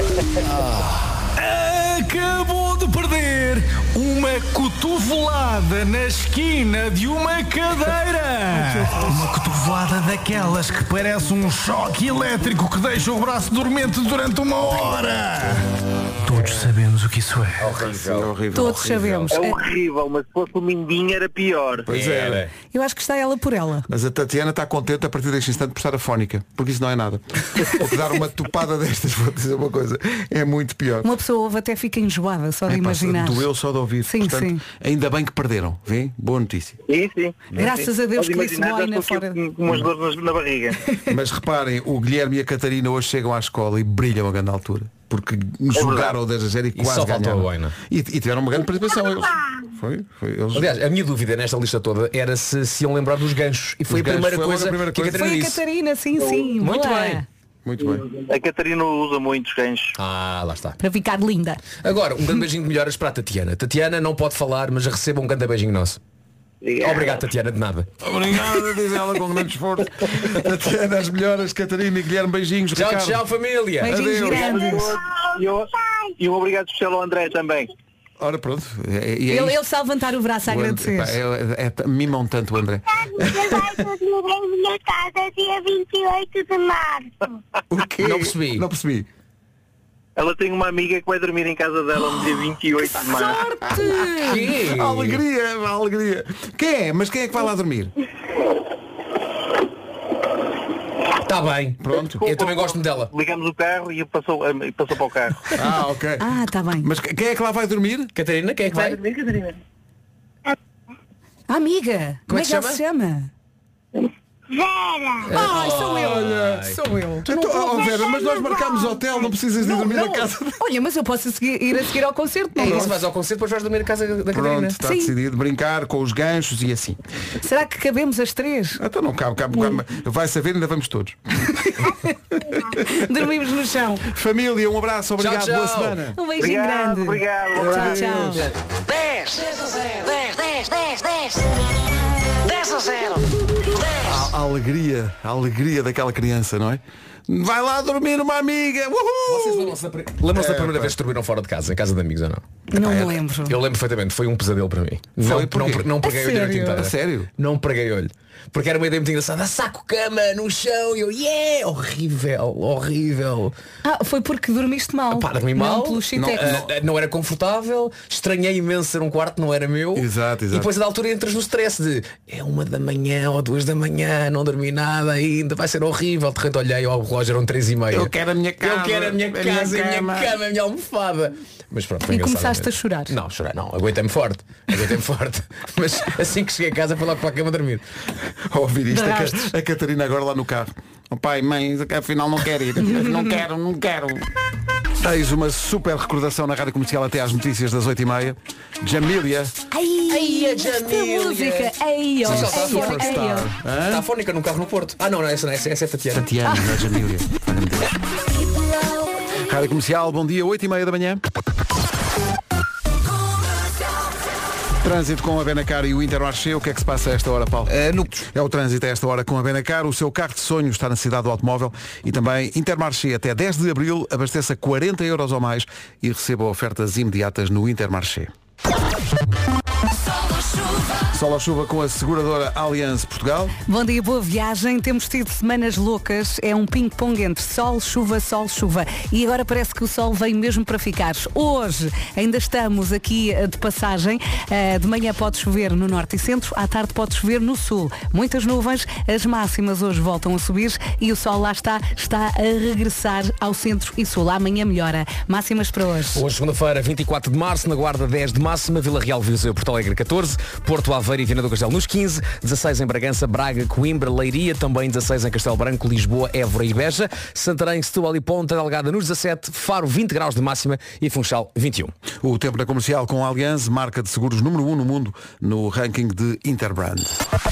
S7: Acabou de perder uma cotovelada na esquina de uma cadeira. Uma cotovelada daquelas que parece um choque elétrico que deixa o braço dormente durante uma hora. Todos sabemos o que isso é.
S6: Horrível.
S1: É horrível.
S3: Todos sabemos.
S5: É
S3: É,
S5: horrível, mas se fosse o Mindinho era pior.
S1: Pois é.
S3: eu acho que está ela por ela.
S1: Mas a Tatiana está contente a partir deste instante por estar afónica. Porque isso não é nada. Porque dar uma topada destas, vou dizer uma coisa, é muito pior.
S3: Uma pessoa ouve até fica enjoada só de
S1: É, pá,
S3: imaginar.
S1: doeu só de ouvir.
S3: Sim,
S1: Portanto,
S3: sim.
S1: ainda bem que perderam. Vê? Boa notícia.
S5: Sim, sim.
S3: Graças a Deus
S5: Pode
S3: que disse
S5: imaginar, já
S3: boina
S5: estou aqui
S3: fora.
S5: com umas dores na barriga.
S1: Mas reparem, o Guilherme e a Catarina hoje chegam à escola e brilham a grande altura. Porque jogaram o dez a zero e
S6: E
S1: quase
S6: só faltou
S1: ganharam.
S6: a boina.
S1: E, e tiveram uma grande participação eles. Foi, foi eles.
S6: Aliás, a minha dúvida nesta lista toda era se se iam lembrar dos ganchos. E foi
S1: Os
S6: a primeira
S1: ganchos foi logo
S6: coisa
S1: a primeira
S6: que a
S1: coisa.
S6: Catarina
S3: Foi a
S6: disse.
S3: Catarina, sim, sim.
S6: Muito
S3: boa.
S6: bem.
S1: Muito bem.
S5: A Catarina usa muitos ganchos.
S6: Ah, lá está.
S3: Para ficar linda.
S6: Agora, um grande beijinho de melhoras para a Tatiana. Tatiana não pode falar, mas receba um grande beijinho nosso. Obrigado, Tatiana, de nada.
S1: Obrigado, diz ela com grande esforço. Tatiana, as melhoras, Catarina e Guilherme, beijinhos.
S6: Tchau,
S1: Ricardo.
S6: tchau, família.
S3: Beijinhos
S1: Adeus.
S3: grandes.
S5: E eu- E um obrigado especial ao André também.
S1: Ora, pronto. É, é
S3: Ele,
S1: isto.
S3: ele está a levantar o braço a
S1: O André-
S3: agradecer.
S1: pá, é, é, é, mimam tanto o André.
S4: Você vai dormir em minha casa dia vinte e oito de março.
S1: O quê?
S6: Não percebi.
S1: Não percebi.
S5: Ela tem uma amiga que vai dormir em casa dela no dia vinte e oito de março.
S6: Que?
S1: A alegria, a alegria. Quem é? Mas quem é que vai lá dormir?
S6: Está bem.
S1: Pronto.
S6: Eu também gosto dela.
S5: Ligamos o carro e passou, e passou para o carro.
S1: Ah, ok.
S3: Ah, está bem.
S1: Mas quem é que lá vai dormir?
S6: Catarina, quem é que vai?
S5: dormir, Catarina?
S3: Ah, amiga, como,
S6: Como
S3: é
S6: é
S3: que
S6: que
S3: ela se chama?
S4: Vera.
S3: Ai, sou eu. Sou eu.
S1: Então, oh, Vera, mas nós marcámos hotel, não precisas de dormir na casa.
S3: Olha, mas eu posso seguir- ir a seguir ao concerto.
S6: É
S3: não
S6: isso, vais ao concerto, depois vais dormir na casa da Catarina.
S1: Pronto, está
S3: Sim.
S1: decidido. Brincar com os ganchos e assim.
S3: Será que cabemos as três?
S1: Então não cabe, cabe, cabe. Vai saber, ainda vamos todos.
S3: Dormimos no chão.
S1: Família, um abraço, obrigado,
S6: Tchau,
S1: boa
S6: tchau.
S1: semana.
S3: Um beijinho
S5: Obrigado,
S3: grande.
S5: obrigado.
S3: Tchau, tchau.
S2: dez, dez, dez, dez, dez, dez a zero, dez.
S1: A alegria, a alegria daquela criança, não é? Vai lá dormir uma amiga.
S6: Vocês
S1: Uhul!
S6: lembram-se da, pri- lembram-se da
S1: É,
S6: primeira
S1: pá.
S6: vez que dormiram fora de casa, em casa de amigos ou não?
S3: Não me lembro.
S6: Eu lembro perfeitamente, foi um pesadelo para mim.
S1: Foi,
S6: não,
S1: porquê?
S6: não, não preguei
S3: A
S6: olho a noite
S3: sério?
S6: inteira.
S1: A sério?
S6: Não preguei olho. Porque era uma ideia muito engraçada. Saco cama no chão e eu, yeah! Horrível, horrível.
S3: Ah, foi porque dormiste mal.
S6: Pá, dormi mal.
S3: Não pelo
S6: Não,
S3: Chitex.
S6: ah, não era confortável. Estranhei imenso ser um quarto, não era meu.
S1: Exato, exato.
S6: E depois a da altura entras no stress de é uma da manhã ou duas da manhã, não dormi nada ainda, vai ser horrível. De repente olhei ao relógio, eram três e meia.
S1: Eu quero a minha casa.
S6: Eu quero a minha
S1: a minha
S6: casa, a minha
S1: cama.
S6: cama, a minha almofada. Mas pronto, foi
S3: E
S6: engraçado
S3: começaste
S6: mesmo.
S3: a chorar?
S6: Não, chorar não, aguentei-me forte. Aguentei-me forte. Mas assim que cheguei a casa foi logo para a cama dormir.
S1: Ao ouvir isto, a,
S3: Darastes.
S1: Ca- a Catarina agora lá no carro. Oh, pai, mãe, afinal não quero ir. Não quero, não quero. Eis uma super recordação na Rádio Comercial até às notícias das oito e meia. Jamília,
S3: Ai,
S6: Ai, a
S3: esta
S6: Jamília.
S3: música. Ai, ó,
S6: Sim, ela está
S3: ai, ó,
S6: superstar.
S3: ai, ó.
S1: Hã?
S6: Está afónica num carro no Porto. Ah não, não, essa não, essa, essa é a Tatiana.
S1: Tatiana, não é Jamília. Olha-me Deus. Rádio Comercial, bom dia, oito e meia da manhã. Trânsito com a Benacar e o Intermarché. O que é que se passa a esta hora, Paulo? É o trânsito a esta hora com a Benacar. O seu carro de sonho está na cidade do automóvel. E também Intermarché até dez de abril. Abasteça quarenta euros ou mais e receba ofertas imediatas no Intermarché. Sol ou chuva com a seguradora Allianz Portugal.
S3: Bom dia, boa viagem. Temos tido semanas loucas. É um ping-pong entre sol, chuva, sol, chuva. E agora parece que o sol vem mesmo para ficar. Hoje ainda estamos aqui eh, de passagem. Eh, De manhã pode chover no norte e centro. À tarde pode chover no sul. Muitas nuvens. As máximas hoje voltam a subir. E o sol lá está, está a regressar ao centro e sul. Amanhã melhora. Máximas para hoje.
S6: Hoje, segunda-feira, vinte e quatro de março, na Guarda dez de máxima, Vila Real, Viseu, Porto Alegre catorze, Porto Aveiro e Viana do Castelo nos quinze, dezasseis em Bragança, Braga, Coimbra, Leiria, também dezasseis em Castelo Branco, Lisboa, Évora e Beja, Santarém, Setúbal e Ponta Delgada nos dezassete, Faro vinte graus de máxima e Funchal vinte e um.
S1: O tempo na comercial com a Allianz, marca de seguros número um no mundo no ranking de Interbrand.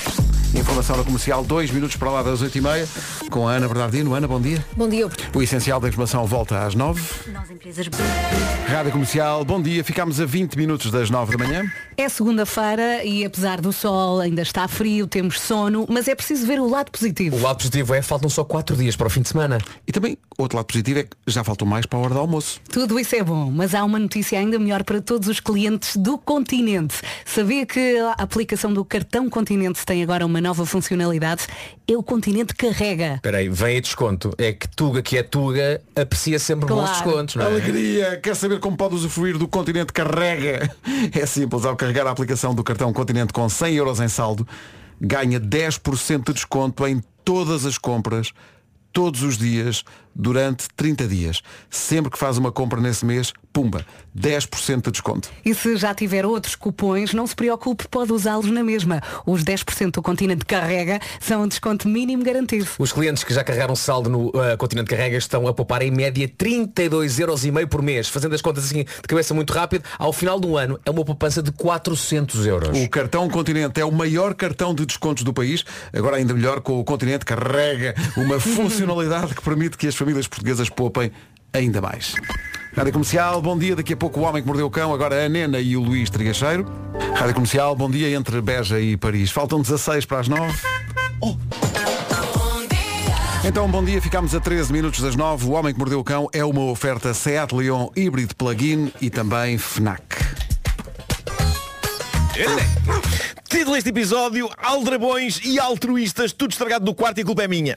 S1: Informação da Comercial, dois minutos para lá das oito e meia, com a Ana Bernardino. Ana, bom dia.
S8: Bom dia.
S1: O essencial da informação volta às nove.
S8: Nós, empresas...
S1: Rádio Comercial, bom dia. Ficámos a vinte minutos das nove da manhã.
S3: É segunda-feira e apesar do sol ainda está frio, temos sono, mas é preciso ver o lado positivo.
S6: O lado positivo é faltam só quatro dias para o fim de semana.
S1: E também, outro lado positivo é que já faltou mais para a hora do almoço.
S3: Tudo isso é bom, mas há uma notícia ainda melhor para todos os clientes do Continente. Sabia que a aplicação do cartão Continente tem agora uma nova funcionalidade? É o Continente Carrega.
S6: Espera aí, vem aí desconto. É que Tuga, que é Tuga, aprecia sempre
S3: Claro.
S6: bons descontos, não é?
S1: Alegria! Quer saber como pode usufruir do Continente Carrega? É simples, ao carregar a aplicação do cartão Continente com cem euros em saldo, ganha dez por cento de desconto em todas as compras, todos os dias, durante trinta dias. Sempre que faz uma compra nesse mês, pumba, dez por cento de desconto.
S3: E se já tiver outros cupons, não se preocupe, pode usá-los na mesma. Os dez por cento do Continente Carrega são um desconto mínimo garantido.
S6: Os clientes que já carregaram saldo no uh, Continente Carrega estão a poupar em média trinta e dois euros e meio por mês. Fazendo as contas assim de cabeça muito rápido, ao final do ano é uma poupança de quatrocentos euros.
S1: O cartão Continente é o maior cartão de descontos do país. Agora ainda melhor com o Continente Carrega, uma funcionalidade que permite que as famílias portuguesas poupem ainda mais. Rádio Comercial, bom dia. Daqui a pouco o Homem que Mordeu o Cão, agora a Nena e o Luís Trigacheiro. Rádio Comercial, bom dia entre Beja e Paris. Faltam dezasseis para as nove. Oh. Então, bom dia. Ficámos a treze minutos das nove. O Homem que Mordeu o Cão é uma oferta Seat Leon híbrido plug-in e também FNAC.
S9: Título deste episódio: aldrabões e altruístas, tudo estragado do quarto e a culpa é minha.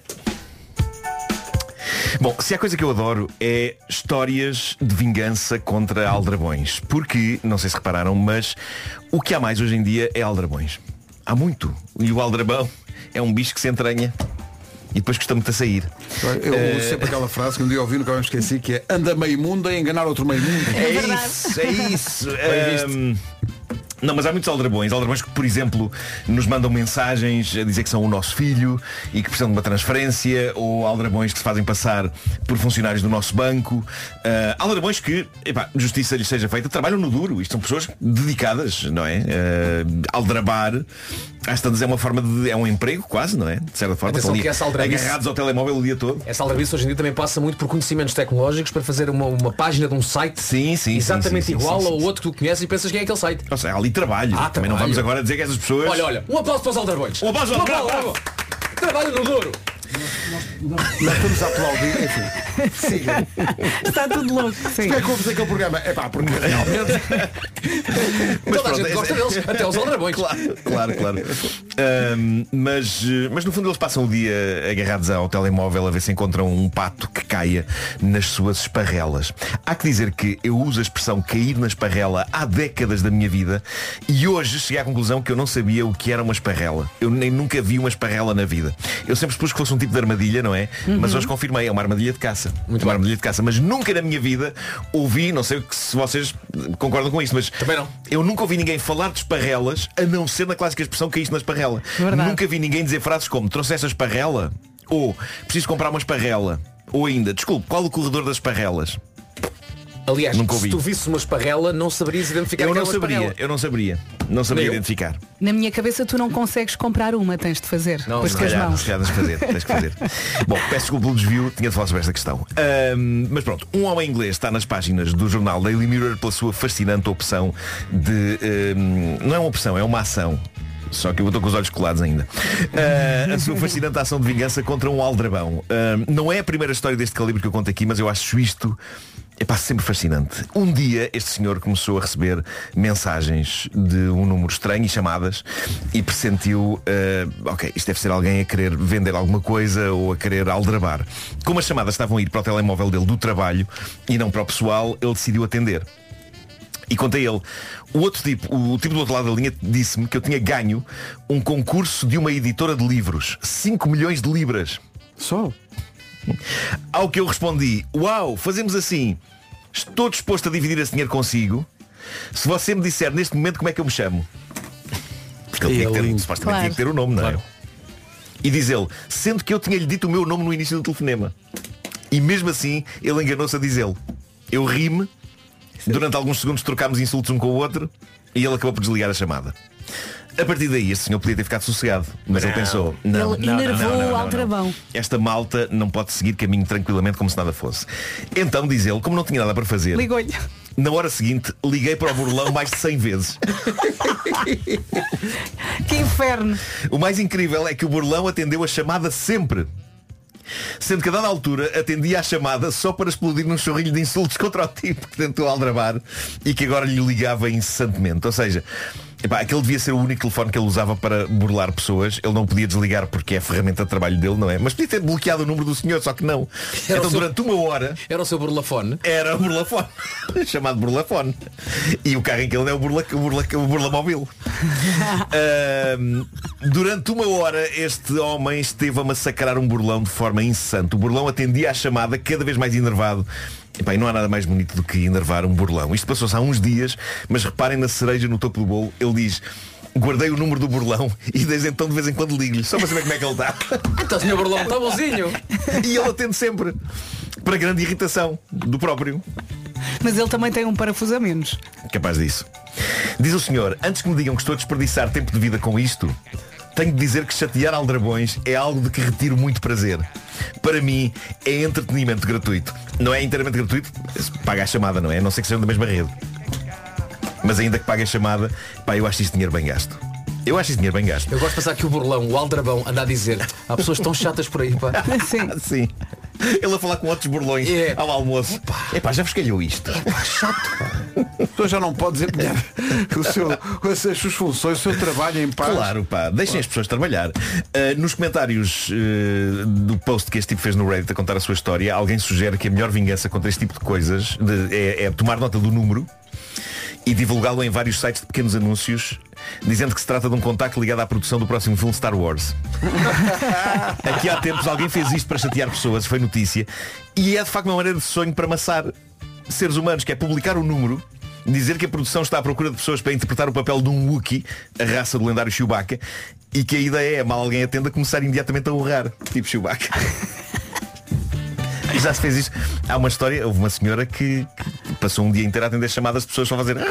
S9: Bom, se há coisa que eu adoro é histórias de vingança contra aldrabões. Porque, não sei se repararam, mas o que há mais hoje em dia é aldrabões. Há muito. E o aldrabão é um bicho que se entranha e depois custa muito a sair.
S1: Eu uh... uso sempre aquela frase que um dia ouvi, nunca me esqueci, que é: anda meio mundo a enganar outro meio mundo.
S9: É isso, é isso. um... Não, mas há muitos aldrabões. Aldrabões que, por exemplo, nos mandam mensagens a dizer que são o nosso filho e que precisam de uma transferência. Ou aldrabões que se fazem passar por funcionários do nosso banco. Uh, aldrabões que, epá, justiça lhes seja feita, trabalham no duro. Isto são pessoas dedicadas, não é? Uh, aldrabar, às tantas é uma forma de... É um emprego quase, não é? De certa forma.
S6: Atenção,
S9: ali,
S6: que essa aldrabice,
S9: agarrados ao telemóvel o dia todo.
S6: Essa aldrabice hoje em dia também passa muito por conhecimentos tecnológicos para fazer uma, uma página de um site
S9: sim, sim,
S6: exatamente
S9: sim, sim,
S6: igual
S9: sim, sim,
S6: ao
S9: sim.
S6: outro que tu conheces e pensas que é aquele site.
S9: Ou seja, há ali trabalho.
S6: Ah,
S9: Também
S6: trabalho.
S9: não vamos agora dizer que essas pessoas...
S6: Olha, olha, um aplauso para os aldrabões.
S9: Um aplauso,
S6: um aplauso, bravo. Trabalho no duro.
S1: Nós estamos a aplaudir, enfim. Siga.
S3: Está tudo louco. Sim.
S1: Como é que ouves aquele programa? É pá, porque realmente.
S9: Mas
S6: toda a
S9: pronto,
S6: gente
S9: é-
S6: gosta deles, até os aldrabões.
S9: Claro, claro, claro. Ahm, mas, mas no fundo eles passam o dia agarrados ao telemóvel a ver se encontram um pato que caia nas suas esparrelas. Há que dizer que eu uso a expressão cair na esparrela há décadas da minha vida e hoje cheguei à conclusão que eu não sabia o que era uma esparrela. Eu nem nunca vi uma esparrela na vida. Eu sempre supus que fosse um tipo de armadilha, não é? Uhum. Mas hoje confirmei, é uma armadilha de caça.
S6: Muito
S9: uma
S6: bem.
S9: armadilha de caça. Mas nunca na minha vida ouvi, não sei se vocês concordam com isto, mas
S6: Também não.
S9: eu nunca ouvi ninguém falar de esparrelas a não ser na clássica expressão caíste na esparrela.
S3: Verdade.
S9: Nunca vi ninguém dizer frases como trouxeste a esparrela? Ou preciso comprar uma esparrela? Ou ainda, desculpe, qual o corredor das esparrelas?
S6: Aliás,
S9: Nunca
S6: se
S9: ouvi.
S6: tu visse uma esparrela, não saberias identificar
S9: Eu não
S6: aquela
S9: saberia,
S6: esparrela.
S9: eu não saberia. Não saberia
S6: Nem eu.
S9: identificar.
S3: Na minha cabeça tu não consegues comprar uma, tens de fazer
S6: Não,
S3: com as
S6: se
S3: tuas
S9: calhar,
S3: mãos.
S9: se calhar tens que fazer, tens que fazer. Bom, peço desculpa pelo desvio, tinha de falar sobre esta questão. Ahm, mas pronto, um homem inglês está nas páginas do jornal Daily Mirror pela sua fascinante opção de... ahm, não é uma opção, é uma ação. Só que eu estou com os olhos colados ainda. Ah, a sua fascinante ação de vingança contra um aldrabão. Ahm, não é a primeira história deste calibre que eu conto aqui, mas eu acho isto... É pá, sempre fascinante. Um dia este senhor começou a receber mensagens de um número estranho e chamadas e pressentiu, uh, ok, isto deve ser alguém a querer vender alguma coisa ou a querer aldrabar. Como as chamadas estavam a ir para o telemóvel dele do trabalho e não para o pessoal, ele decidiu atender. E conta ele, o outro tipo, o tipo do outro lado da linha disse-me que eu tinha ganho um concurso de uma editora de livros. cinco milhões de libras.
S1: Só?
S9: Ao que eu respondi, uau, fazemos assim. Estou disposto a dividir esse dinheiro consigo se você me disser neste momento como é que eu me chamo. Porque ele tinha que ter,
S1: lindo.
S9: supostamente
S3: Claro.
S9: tinha que ter o nome, não é?
S6: Claro.
S9: E diz ele, sendo que eu tinha-lhe dito o meu nome no início do telefonema. E mesmo assim, ele enganou-se a dizê-lo. Eu ri-me, durante alguns segundos trocámos insultos um com o outro e ele acabou por desligar a chamada. A partir daí este senhor podia ter ficado sossegado, mas
S6: Não.
S9: ele pensou, não,
S3: Ele
S9: não, não,
S3: enervou
S9: não, não,
S3: o
S9: não,
S3: aldrabão.
S9: não. Esta malta não pode seguir caminho tranquilamente como se nada fosse. Então, diz ele, como não tinha nada para fazer,
S3: Ligou-lhe.
S9: na hora seguinte liguei para o burlão mais de cem vezes.
S3: Que inferno.
S9: O mais incrível é que o burlão atendeu a chamada sempre. Sendo que a dada altura atendia à chamada só para explodir num chorrilho de insultos contra o tipo que tentou aldrabar e que agora lhe ligava incessantemente. Ou seja, epá, aquele devia ser o único telefone que ele usava para burlar pessoas. Ele não podia desligar porque é a ferramenta de trabalho dele, não é? Mas podia ter bloqueado o número do senhor, só que não.
S6: Era
S9: então
S6: o seu-
S9: durante uma hora
S6: Era o seu burlafone.
S9: era o burlafone. Chamado burlafone. E o carro em que ele é o burla, o burla, o burlamóvel. Ahm, durante uma hora este homem esteve a massacrar um burlão de forma incessante. O burlão atendia à chamada cada vez mais enervado. Epá, e não há nada mais bonito do que enervar um burlão. Isto passou-se há uns dias, mas reparem na cereja no topo do bolo. Ele diz: guardei o número do burlão e desde então de vez em quando ligo-lhe, só para saber como é que ele está.
S6: Então, senhor Burlão, está bonzinho.
S9: E ele atende sempre, para grande irritação do próprio.
S3: Mas ele também tem um parafuso a menos.
S9: Capaz disso. Diz o senhor: antes que me digam que estou a desperdiçar tempo de vida com isto, tenho de dizer que chatear aldrabões é algo de que retiro muito prazer. Para mim é entretenimento gratuito. Não é inteiramente gratuito, paga a chamada, não é? A não ser que sejam da mesma rede. Mas ainda que pague a chamada, pá, eu acho isto dinheiro bem gasto. Eu acho isto dinheiro bem gasto.
S6: Eu gosto de pensar que o burlão, o aldrabão, anda a dizer: há pessoas tão chatas por aí, pá.
S3: Sim.
S9: Sim. Ele a falar com outros burlões
S6: É.
S9: ao almoço. Epá, já vos calhou isto.
S1: A pessoa já não pode desempenhar o seu, as suas funções, o seu trabalho em paz.
S9: Claro, pá, deixem as pessoas trabalhar. Uh, nos comentários uh, do post que este tipo fez no Reddit a contar a sua história, alguém sugere que a melhor vingança contra este tipo de coisas de- é, é tomar nota do número e divulgá-lo em vários sites de pequenos anúncios, dizendo que se trata de um contacto ligado à produção do próximo filme Star Wars. Aqui há tempos alguém fez isto para chatear pessoas, foi notícia, e é de facto uma maneira de sonho para amassar seres humanos, que é publicar o número, dizer que a produção está à procura de pessoas para interpretar o papel de um Wookiee, a raça do lendário Chewbacca, e que a ideia é, mal alguém atenda, começar imediatamente a urrar, tipo Chewbacca. Já se fez isto. Há uma história, houve uma senhora que, que passou um dia inteiro a atender chamadas de pessoas só a fazer.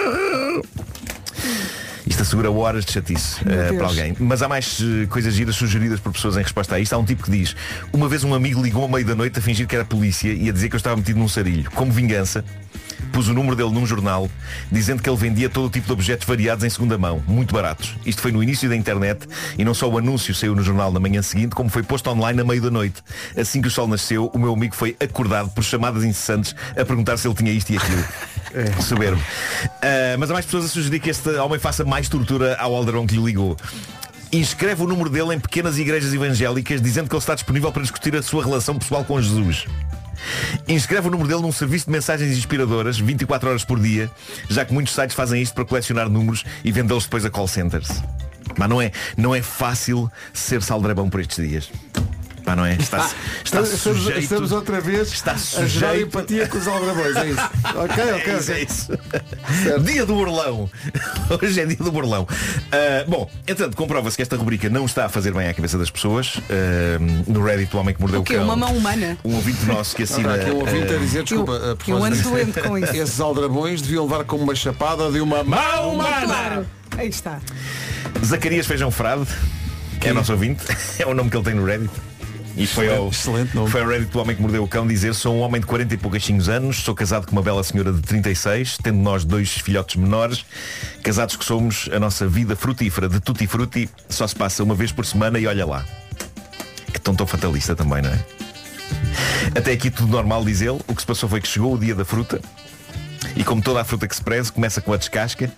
S9: Isto assegura horas de chatice uh, para alguém. Mas há mais uh, coisas giras sugeridas por pessoas em resposta a isto. Há um tipo que diz: uma vez um amigo ligou à meio da noite a fingir que era polícia e a dizer que eu estava metido num sarilho. Como vingança, pus o número dele num jornal, dizendo que ele vendia todo o tipo de objetos variados em segunda mão, muito baratos. Isto foi no início da internet e não só o anúncio saiu no jornal na manhã seguinte, como foi posto online a meio da noite. Assim que o sol nasceu, o meu amigo foi acordado por chamadas incessantes a perguntar se ele tinha isto e aquilo. É. Soberbo. Uh, mas há mais pessoas a sugerir que este homem faça mais tortura ao aldrabão que lhe ligou. Inscreve o número dele em pequenas igrejas evangélicas, dizendo que ele está disponível para discutir a sua relação pessoal com Jesus. Inscreve o número dele num serviço de mensagens inspiradoras vinte e quatro horas por dia, já que muitos sites fazem isto para colecionar números e vendê-los depois a call centers. Mas não é, não é fácil ser saldrabão por estes dias. Pá, não é? Está,
S1: Ah,
S9: está
S1: estamos,
S9: sujeito,
S1: estamos outra vez
S9: está
S1: a gerar
S9: sujeito
S1: empatia com os aldrabões, é isso. Ok, ok,
S9: é isso,
S1: ok.
S9: é isso. Dia do burlão. Hoje é dia do burlão. Uh, bom, entretanto, comprova-se que esta rubrica não está a fazer bem à cabeça das pessoas. Uh, no Reddit, o homem que mordeu
S3: O
S9: o
S3: quê?
S9: cão.
S3: Uma mão humana?
S9: Um ouvinte nosso que assina.
S1: Está aqui um ouvinte a dizer,
S3: Eu,
S1: desculpa, a
S3: eu ando
S1: propósito,
S3: doente com isso.
S1: esses aldrabões deviam levar com uma chapada de uma mão humana.
S3: Claro. Aí está.
S9: Zacarias Feijão Frade, que é nosso ouvinte. É o nome que ele tem no Reddit. E foi ao,
S1: Excelente nome.
S9: foi ao Reddit do homem que mordeu o cão dizer: sou um homem de quarenta e pouquinhos anos, sou casado com uma bela senhora de trinta e seis, tendo nós dois filhotes menores. Casados que somos, a nossa vida frutífera de tutti frutti só se passa uma vez por semana e olha lá. Que tão tão fatalista também, não é? Até aqui tudo normal, diz ele. O que se passou foi que chegou o dia da fruta e, como toda a fruta que se preze, começa com a descasca.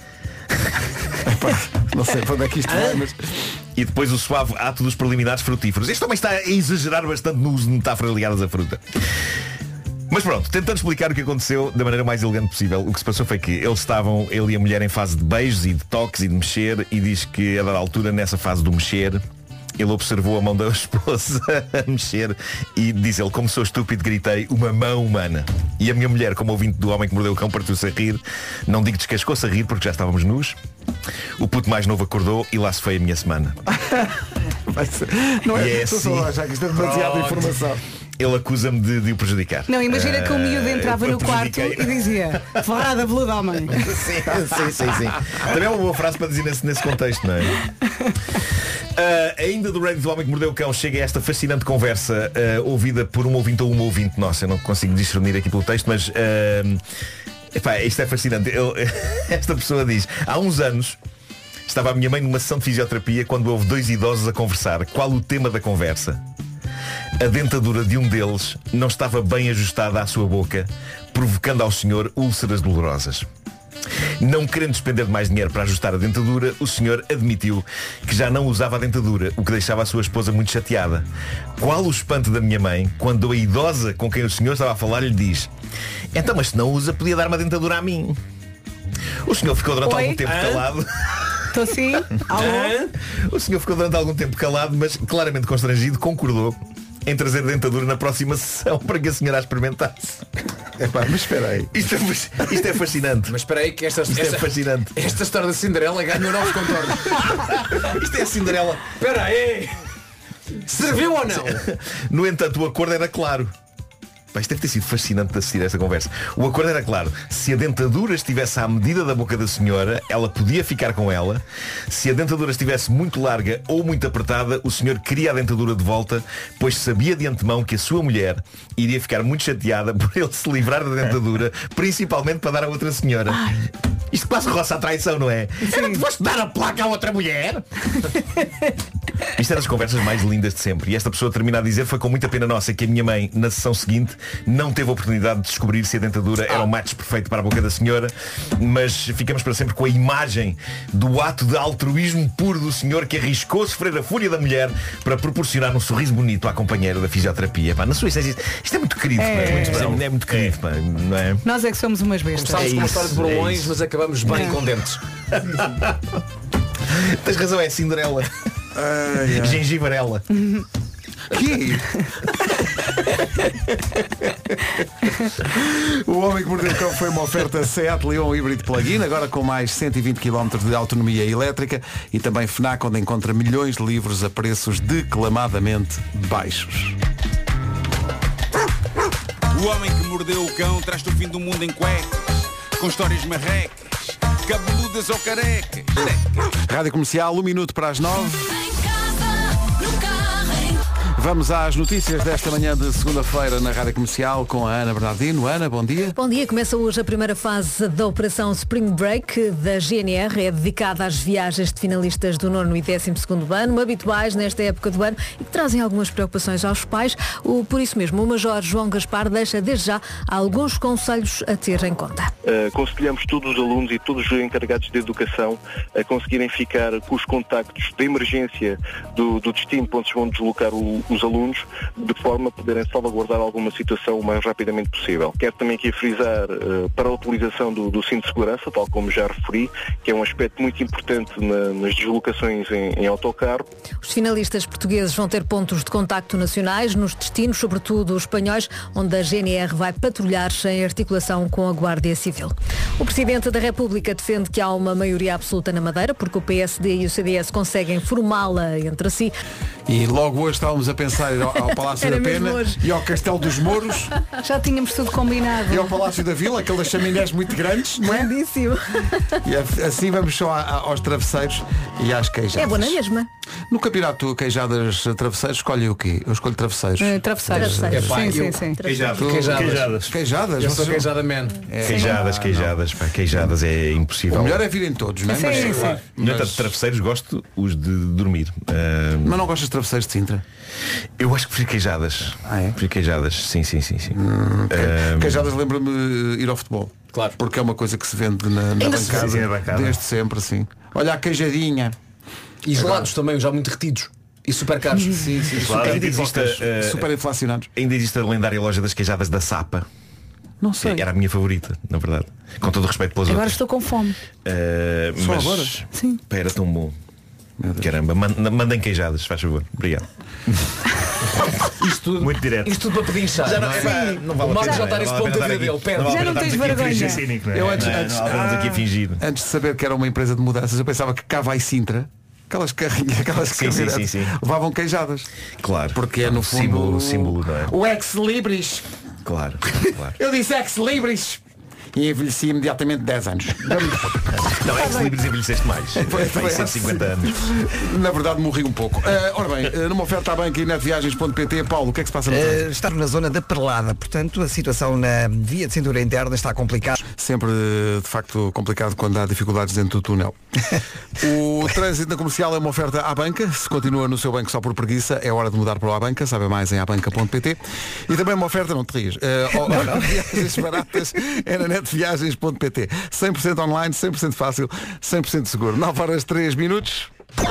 S1: Não sei para onde é que isto vai, mas
S9: E depois o suave ato dos preliminares frutíferos. Este também está a exagerar bastante no uso de metáforas ligadas à fruta. Mas pronto, tentando explicar o que aconteceu da maneira mais elegante possível, o que se passou foi que eles estavam, ele e a mulher, em fase de beijos e de toques e de mexer, e diz que a dada altura, nessa fase do mexer, ele observou a mão da esposa a mexer e diz ele: como sou estúpido, gritei, uma mão humana. E a minha mulher, como ouvinte do homem que mordeu o cão, partiu-se a rir. Não digo descascou-se a rir porque já estávamos nus. O puto mais novo acordou e lá se foi a minha semana.
S1: vai ser, não é,
S9: E é
S1: estou
S9: assim.
S1: só a achar que isto é demasiada
S9: Pronto.
S1: informação.
S9: ele acusa-me de, de o prejudicar.
S3: Não, imagina que o miúdo
S9: Uh,
S3: entrava
S9: eu
S3: no quarto
S9: prejudiquei.
S3: e dizia Ferrada veludo, homem.
S9: sim, sim, sim, sim. Também é uma boa frase para dizer nesse, nesse contexto, não é? Uh, ainda do Reddit do Homem que Mordeu o Cão chega a esta fascinante conversa uh, ouvida por um ouvinte ou uma ouvinte. Nossa, eu não consigo discernir aqui pelo texto, mas uh, epá, isto é fascinante. Eu, esta pessoa diz: há uns anos estava a minha mãe numa sessão de fisioterapia quando houve dois idosos a conversar. Qual o tema da conversa? A dentadura de um deles não estava bem ajustada à sua boca, provocando ao senhor úlceras dolorosas. Não querendo despender de mais dinheiro para ajustar a dentadura, o senhor admitiu que já não usava a dentadura, o que deixava a sua esposa muito chateada. Qual o espanto da minha mãe quando a idosa com quem o senhor estava a falar lhe diz: então, mas se não usa, podia dar uma dentadura a mim. O senhor ficou durante
S3: Oi?
S9: algum tempo
S3: Hã?
S9: calado.
S3: Estou sim? Alô?
S9: O senhor ficou durante algum tempo calado, mas claramente constrangido, concordou em trazer a dentadura na próxima sessão para que a senhora a experimentasse.
S1: Epá, mas espera aí.
S9: Isto é, fas- isto é fascinante.
S6: Mas espera aí que esta,
S9: Isto
S6: esta,
S9: é fascinante.
S6: esta história da Cinderela ganhou novos contornos.
S9: Isto é a Cinderela.
S6: Espera aí. Serviu ou não?
S9: No entanto, o acordo era claro. Pá, isto deve ter sido fascinante de assistir a esta conversa. O acordo era claro. Se a dentadura estivesse à medida da boca da senhora, ela podia ficar com ela. Se a dentadura estivesse muito larga ou muito apertada, o senhor queria a dentadura de volta, pois sabia de antemão que a sua mulher iria ficar muito chateada por ele se livrar da dentadura, principalmente para dar a outra senhora. Ai. Isto quase roça a traição, não é? Eu não te foste dar a placa a outra mulher? Isto é das conversas mais lindas de sempre. E esta pessoa termina a dizer: foi com muita pena nossa que a minha mãe, na sessão seguinte, não teve a oportunidade de descobrir se a dentadura era o match perfeito para a boca da senhora. Mas ficamos para sempre com a imagem do ato de altruísmo puro do senhor que arriscou sofrer a fúria da mulher para proporcionar um sorriso bonito à companheira da fisioterapia. Pá, na sua essência, isto é muito querido.
S3: É,
S9: pá, é, muito,
S3: é,
S9: é, é muito querido, pá, não é?
S3: Nós é que somos umas bestas.
S6: Começámos
S9: É
S6: com uma
S9: isso,
S6: história de
S9: é
S6: borbolões,
S9: isso.
S6: mas acabamos bem
S3: É.
S6: com dentes.
S9: Tens razão, é Cinderela.
S1: Ai, ai.
S9: Gengivarela.
S1: Que? O Homem que Mordeu o Cão foi uma oferta Seat Leon híbrido plug-in, agora com mais cento e vinte quilómetros de autonomia elétrica, e também FNAC, onde encontra milhões de livros a preços declamadamente baixos.
S8: O Homem que Mordeu o Cão traz-te o fim do mundo em cuecas, com histórias marrecas, cabeludas ou carecas.
S1: Rádio Comercial, um minuto para as nove. Vamos às notícias desta manhã de segunda-feira na Rádio Comercial com a Ana Bernardino. Ana, bom dia.
S10: Bom dia, começa hoje a primeira fase da Operação Spring Break da G N R. É dedicada às viagens de finalistas do nono e décimo segundo ano, habituais nesta época do ano e que trazem algumas preocupações aos pais. O, por isso mesmo, o Major João Gaspar deixa desde já alguns conselhos a ter em conta.
S11: Uh, aconselhamos todos os alunos e todos os encarregados de educação a conseguirem ficar com os contactos de emergência do, do destino para onde se vão deslocar o, os alunos, de forma a poderem salvaguardar alguma situação o mais rapidamente possível. Quero também aqui frisar uh, para a utilização do, do cinto de segurança, tal como já referi, que é um aspecto muito importante na, nas deslocações em, em autocarro.
S10: Os finalistas portugueses vão ter pontos de contacto nacionais nos destinos, sobretudo os espanhóis, onde a G N R vai patrulhar em articulação com a Guardia Civil. O Presidente da República defende que há uma maioria absoluta na Madeira, porque o P S D e o C D S conseguem formá-la entre si.
S1: E logo hoje estávamos a pensar ir ao, ao Palácio
S3: Era
S1: da
S3: mesmo
S1: Pena
S3: hoje.
S1: e ao Castelo dos Mouros
S3: Já tínhamos tudo combinado.
S1: e ao Palácio da Vila, aquelas chaminés muito grandes, não é?
S10: Lindíssimo.
S1: E a- assim vamos só a- a- aos travesseiros e às queijadas.
S10: É boa na mesma.
S1: No campeonato Queijadas Travesseiros, escolhe o quê? Eu escolho travesseiros.
S3: Eh, travesseiros.
S10: Travesseiros.
S3: Sim,
S6: Epá,
S3: sim,
S6: eu-
S3: sim.
S9: Queijadas.
S1: Tu-
S6: Queijadas.
S9: Queijadas.
S1: Queijadas?
S6: Eu sou
S1: Vocês-
S6: queijada man.
S9: Queijadas, queijadas, pá, queijadas é impossível.
S1: O melhor é virem todos, não é?
S3: Sim,
S1: Mas,
S3: sim.
S1: claro,
S9: No entanto,
S1: mas,
S9: travesseiros gosto os de dormir. Ah,
S1: mas não gostas de travesseiros de Sintra?
S9: eu acho que prefiro queijadas.
S1: Ah, é?
S9: Prefiro queijadas, sim, sim, sim, sim. Ah,
S1: Queijadas lembra-me ir ao futebol.
S6: Claro.
S1: Porque é uma coisa que se vende na, na
S3: Ainda se
S1: bancada,
S9: vende na bancada.
S1: desde sempre, sim. Olha a queijadinha.
S6: E gelados também, já muito retidos. E super caros.
S1: Sim, sim,
S9: Claro, ainda existe,
S1: super,
S9: eh,
S1: super inflacionados.
S9: ainda existe a lendária loja das queijadas da Sapa.
S1: Não sei.
S9: Era a minha favorita, na verdade. Com todo o respeito pelas
S3: Agora
S9: outras.
S3: estou com fome.
S9: Ah,
S1: Só
S9: mas,
S1: agora?
S3: Sim.
S9: pá, era tão bom. Caramba, man- mandem queijadas, faz favor. Obrigado.
S6: Isto tudo,
S9: Muito direto.
S6: isto tudo para pedir inchado.
S9: Já não,
S6: não é?
S9: é, pá, não vale
S6: O
S9: a
S6: Marco
S9: pena,
S6: já está
S9: não
S6: nesse
S9: vale a
S6: ponto
S9: pena
S6: da vida
S9: estar
S6: dele.
S9: aqui.
S6: Pede.
S9: Não vale a
S3: Já
S9: pena
S3: não tens
S9: estarmos aqui a
S3: vergonha.
S9: fingir cínico, não é?
S1: Eu antes-
S9: Não é?
S1: antes-
S9: Não vale a pena estarmos aqui a fingir.
S1: Antes de saber que era uma empresa de mudanças, eu pensava que Cava e Sintra Aquelas carrinhas, aquelas
S9: Sim, sim, sim, sim.
S1: levavam queijadas.
S9: Claro.
S1: Porque é no fundo
S9: símbolo, símbolo, não é?
S1: o ex-libris.
S9: Claro, claro.
S1: Eu disse ex-libris e envelheci imediatamente dez anos.
S9: Não, ex-libris envelheceste mais.
S1: Foi, foi
S9: cento e cinquenta anos.
S1: Na verdade morri um pouco. Uh, ora bem, uh, numa oferta à banca e netviagens ponto pt, Paulo, o que é que se passa no
S12: uh, Estar na zona da Perlada, portanto a situação na via de cintura interna está complicada.
S1: Sempre de facto complicado quando há dificuldades dentro do túnel. O trânsito na comercial é uma oferta à banca. Se continua no seu banco só por preguiça, é hora de mudar para o à banca. Sabe mais em abanca ponto pt. E também uma oferta, não te rias, uh, viagens baratas é na netviagens ponto pt. cem por cento online, cem por cento fácil, cem por cento seguro. nove horas três minutos.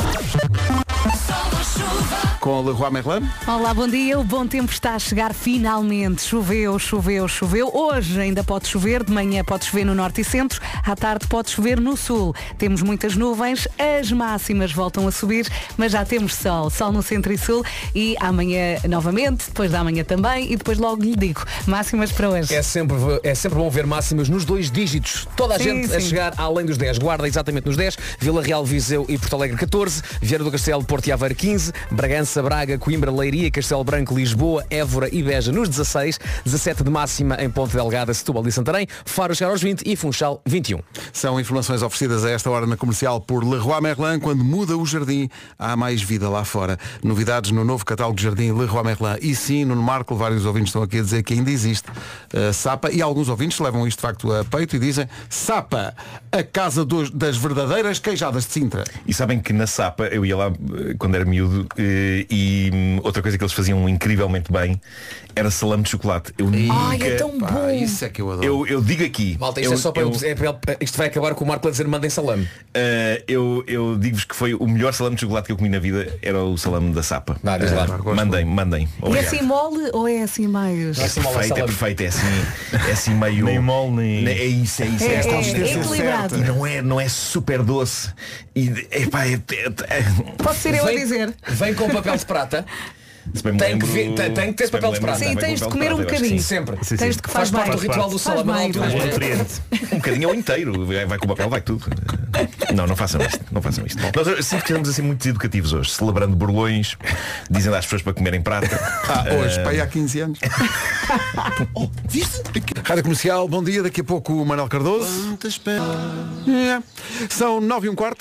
S1: Com a Leroy Merlin.
S3: Olá, bom dia. O bom tempo está a chegar finalmente. Choveu, choveu, choveu. Hoje ainda pode chover, de manhã pode chover no norte e centro, à tarde pode chover no sul. Temos muitas nuvens, as máximas voltam a subir, mas já temos sol. Sol no centro e sul e amanhã novamente, depois da manhã também e depois logo lhe digo. Máximas para hoje.
S6: É sempre, é sempre bom ver máximas nos dois dígitos. Toda a
S3: Sim,
S6: gente
S3: sim.
S6: a chegar além dos dez. Guarda exatamente nos dez. Vila Real, Viseu e Porto Alegre catorze. Viana do Castelo, Porto e Aveiro quinze. Bragança, Braga, Coimbra, Leiria, Castelo Branco, Lisboa, Évora e Beja nos dezasseis, dezassete de máxima em Ponte Delgada, Setúbal e Santarém, Faro chegar aos vinte e Funchal vinte e um.
S1: São informações oferecidas a esta hora na comercial por Leroy Merlin. Quando muda o jardim, há mais vida lá fora. Novidades no novo catálogo de jardim Leroy Merlin. E sim, no Marco, vários ouvintes estão aqui a dizer que ainda existe uh, Sapa, e alguns ouvintes levam isto de facto a peito e dizem Sapa, a casa dos, das verdadeiras queijadas de Sintra.
S9: E sabem que na Sapa, eu ia lá quando era miúdo, e outra coisa que eles faziam incrivelmente bem era salame de chocolate. Eu
S3: Ai,
S9: nunca...
S3: é tão bom.
S1: Pá, isso é que eu adoro.
S9: Eu, eu digo aqui.
S6: Malta, isto,
S9: eu,
S6: é só para
S9: eu,
S6: é para- isto vai acabar com o Marco a dizer mandem salame.
S9: Uh, eu eu digo-vos que foi o melhor salame de chocolate que eu comi na vida, era o salame da Sapa.
S6: Não, diz lá.
S9: Uh, mandem, mandem.
S3: É
S9: Obrigado.
S3: assim mole ou é assim mais?
S9: É
S6: assim mole,
S9: perfeito, é
S6: salame.
S9: perfeito, é assim, é assim meio.
S13: Nem mole, nem-
S9: É isso, é isso.
S3: É,
S9: esta
S3: é,
S9: consistência
S3: é equilibrado.
S9: certa. E não é, não é super doce. E epá, é, é, é,
S3: Pode ser eu a
S6: Vem-
S3: dizer.
S6: Vem com papel de prata.
S9: se bem me
S6: Tem que
S9: lembro-
S6: vir- tem- tem que ter
S9: se bem
S6: papel
S9: me
S6: de
S9: lembro,
S6: prata.
S3: Sim,
S9: vem com
S3: tens de
S9: papel
S3: comer um
S9: prata, eu acho que
S3: bocadinho.
S9: sim.
S6: Sempre.
S9: Sim,
S3: Tens
S9: sim.
S3: de que
S6: Faz
S3: faz
S6: parte
S3: bem.
S6: do ritual do
S3: Faz
S6: salame na
S3: bem,
S6: altura.
S3: faz bem.
S13: Nutriente.
S9: Um bocadinho ao inteiro, vai com o papel, vai tudo. Não, não façam isto, não façam isto. Nós sempre estamos assim muito educativos hoje, celebrando burlões, dizendo às pessoas para comerem prata.
S1: Ah, hoje, para aí há quinze anos. Oh, viste? Rádio Comercial, bom dia, daqui a pouco o Manuel Cardoso. É. São nove e um quarto.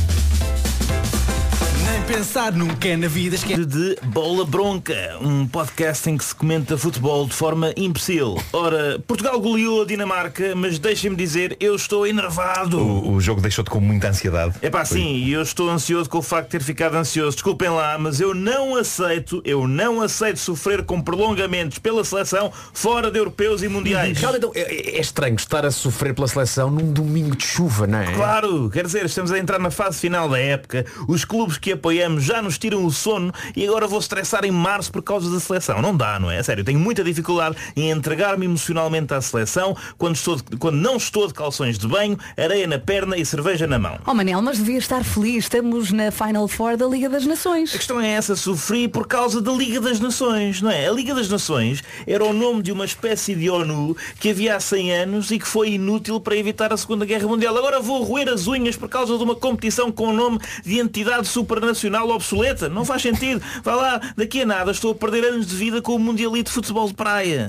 S7: Nem pensar nunca na vida esquece.
S13: De Bola Bronca, um podcast em que se comenta futebol de forma imbecil. Ora, Portugal goleou a Dinamarca, mas deixem-me dizer, eu estou enervado.
S9: O, o jogo deixou-te com muita ansiedade.
S13: É pá,
S9: Foi.
S13: sim, e eu estou ansioso com o facto de ter ficado ansioso. Desculpem lá, mas eu não aceito, eu não aceito sofrer com prolongamentos pela seleção fora de europeus e mundiais.
S6: Realmente é, é estranho estar a sofrer pela seleção num domingo de chuva, não é?
S13: Claro, quer dizer, estamos a entrar na fase final da época, os clubes que apoiamos já nos tiram o sono e agora vou estressar em março por causa da seleção. Não dá, não é? Sério, tenho muita dificuldade em entregar-me emocionalmente à seleção quando, estou de- quando não estou de calções de banho, areia na perna e cerveja na mão.
S3: Oh Manel, mas devia estar feliz. Estamos na Final Four da Liga das Nações.
S13: A questão é essa, sofri por causa da Liga das Nações, não é? A Liga das Nações era o nome de uma espécie de ONU que havia há cem anos e que foi inútil para evitar a Segunda Guerra Mundial. Agora vou roer as unhas por causa de uma competição com o nome de entidade supranacional obsoleta. Não faz sentido. Vá lá, daqui a nada estou a perder anos de vida com o Mundialito de Futebol de Praia.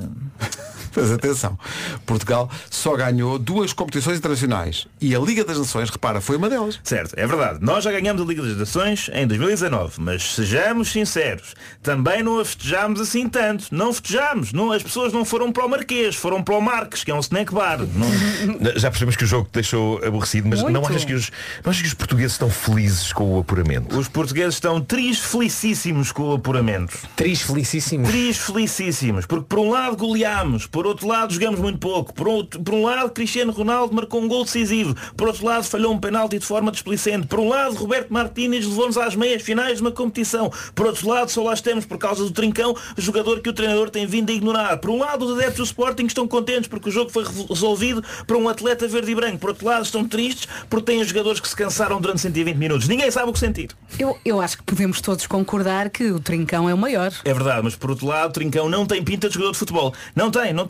S1: Mas atenção, Portugal só ganhou duas competições internacionais e a Liga das Nações, repara, foi uma delas.
S13: Certo, é verdade. Nós já ganhamos a Liga das Nações em dois mil e dezanove, mas sejamos sinceros, também não a festejámos assim tanto. Não festejámos. Não, as pessoas não foram para o Marquês, foram para o Marques, que é um snack bar. Não...
S9: Já percebemos que o jogo te deixou aborrecido, mas
S13: Muito.
S9: não achas, que os, não achas que os portugueses estão felizes com o apuramento?
S13: Os portugueses estão tris felicíssimos com o apuramento.
S6: Tris felicíssimos?
S13: Tris felicíssimos. Porque por um lado goleámos, por outro lado jogamos muito pouco. Por, outro, por um lado Cristiano Ronaldo marcou um gol decisivo. Por outro lado falhou um penalti de forma displicente. Por um lado Roberto Martínez levou-nos às meias finais de uma competição. Por outro lado só lá estamos por causa do Trincão, jogador que o treinador tem vindo a ignorar. Por um lado os adeptos do Sporting estão contentes porque o jogo foi resolvido para um atleta verde e branco. Por outro lado estão tristes porque têm jogadores que se cansaram durante cento e vinte minutos. Ninguém sabe o que sentir.
S3: Eu, eu acho que podemos todos concordar que o Trincão é o maior.
S13: É verdade, mas por outro lado, o Trincão não tem pinta de jogador de futebol. Não tem, não tem.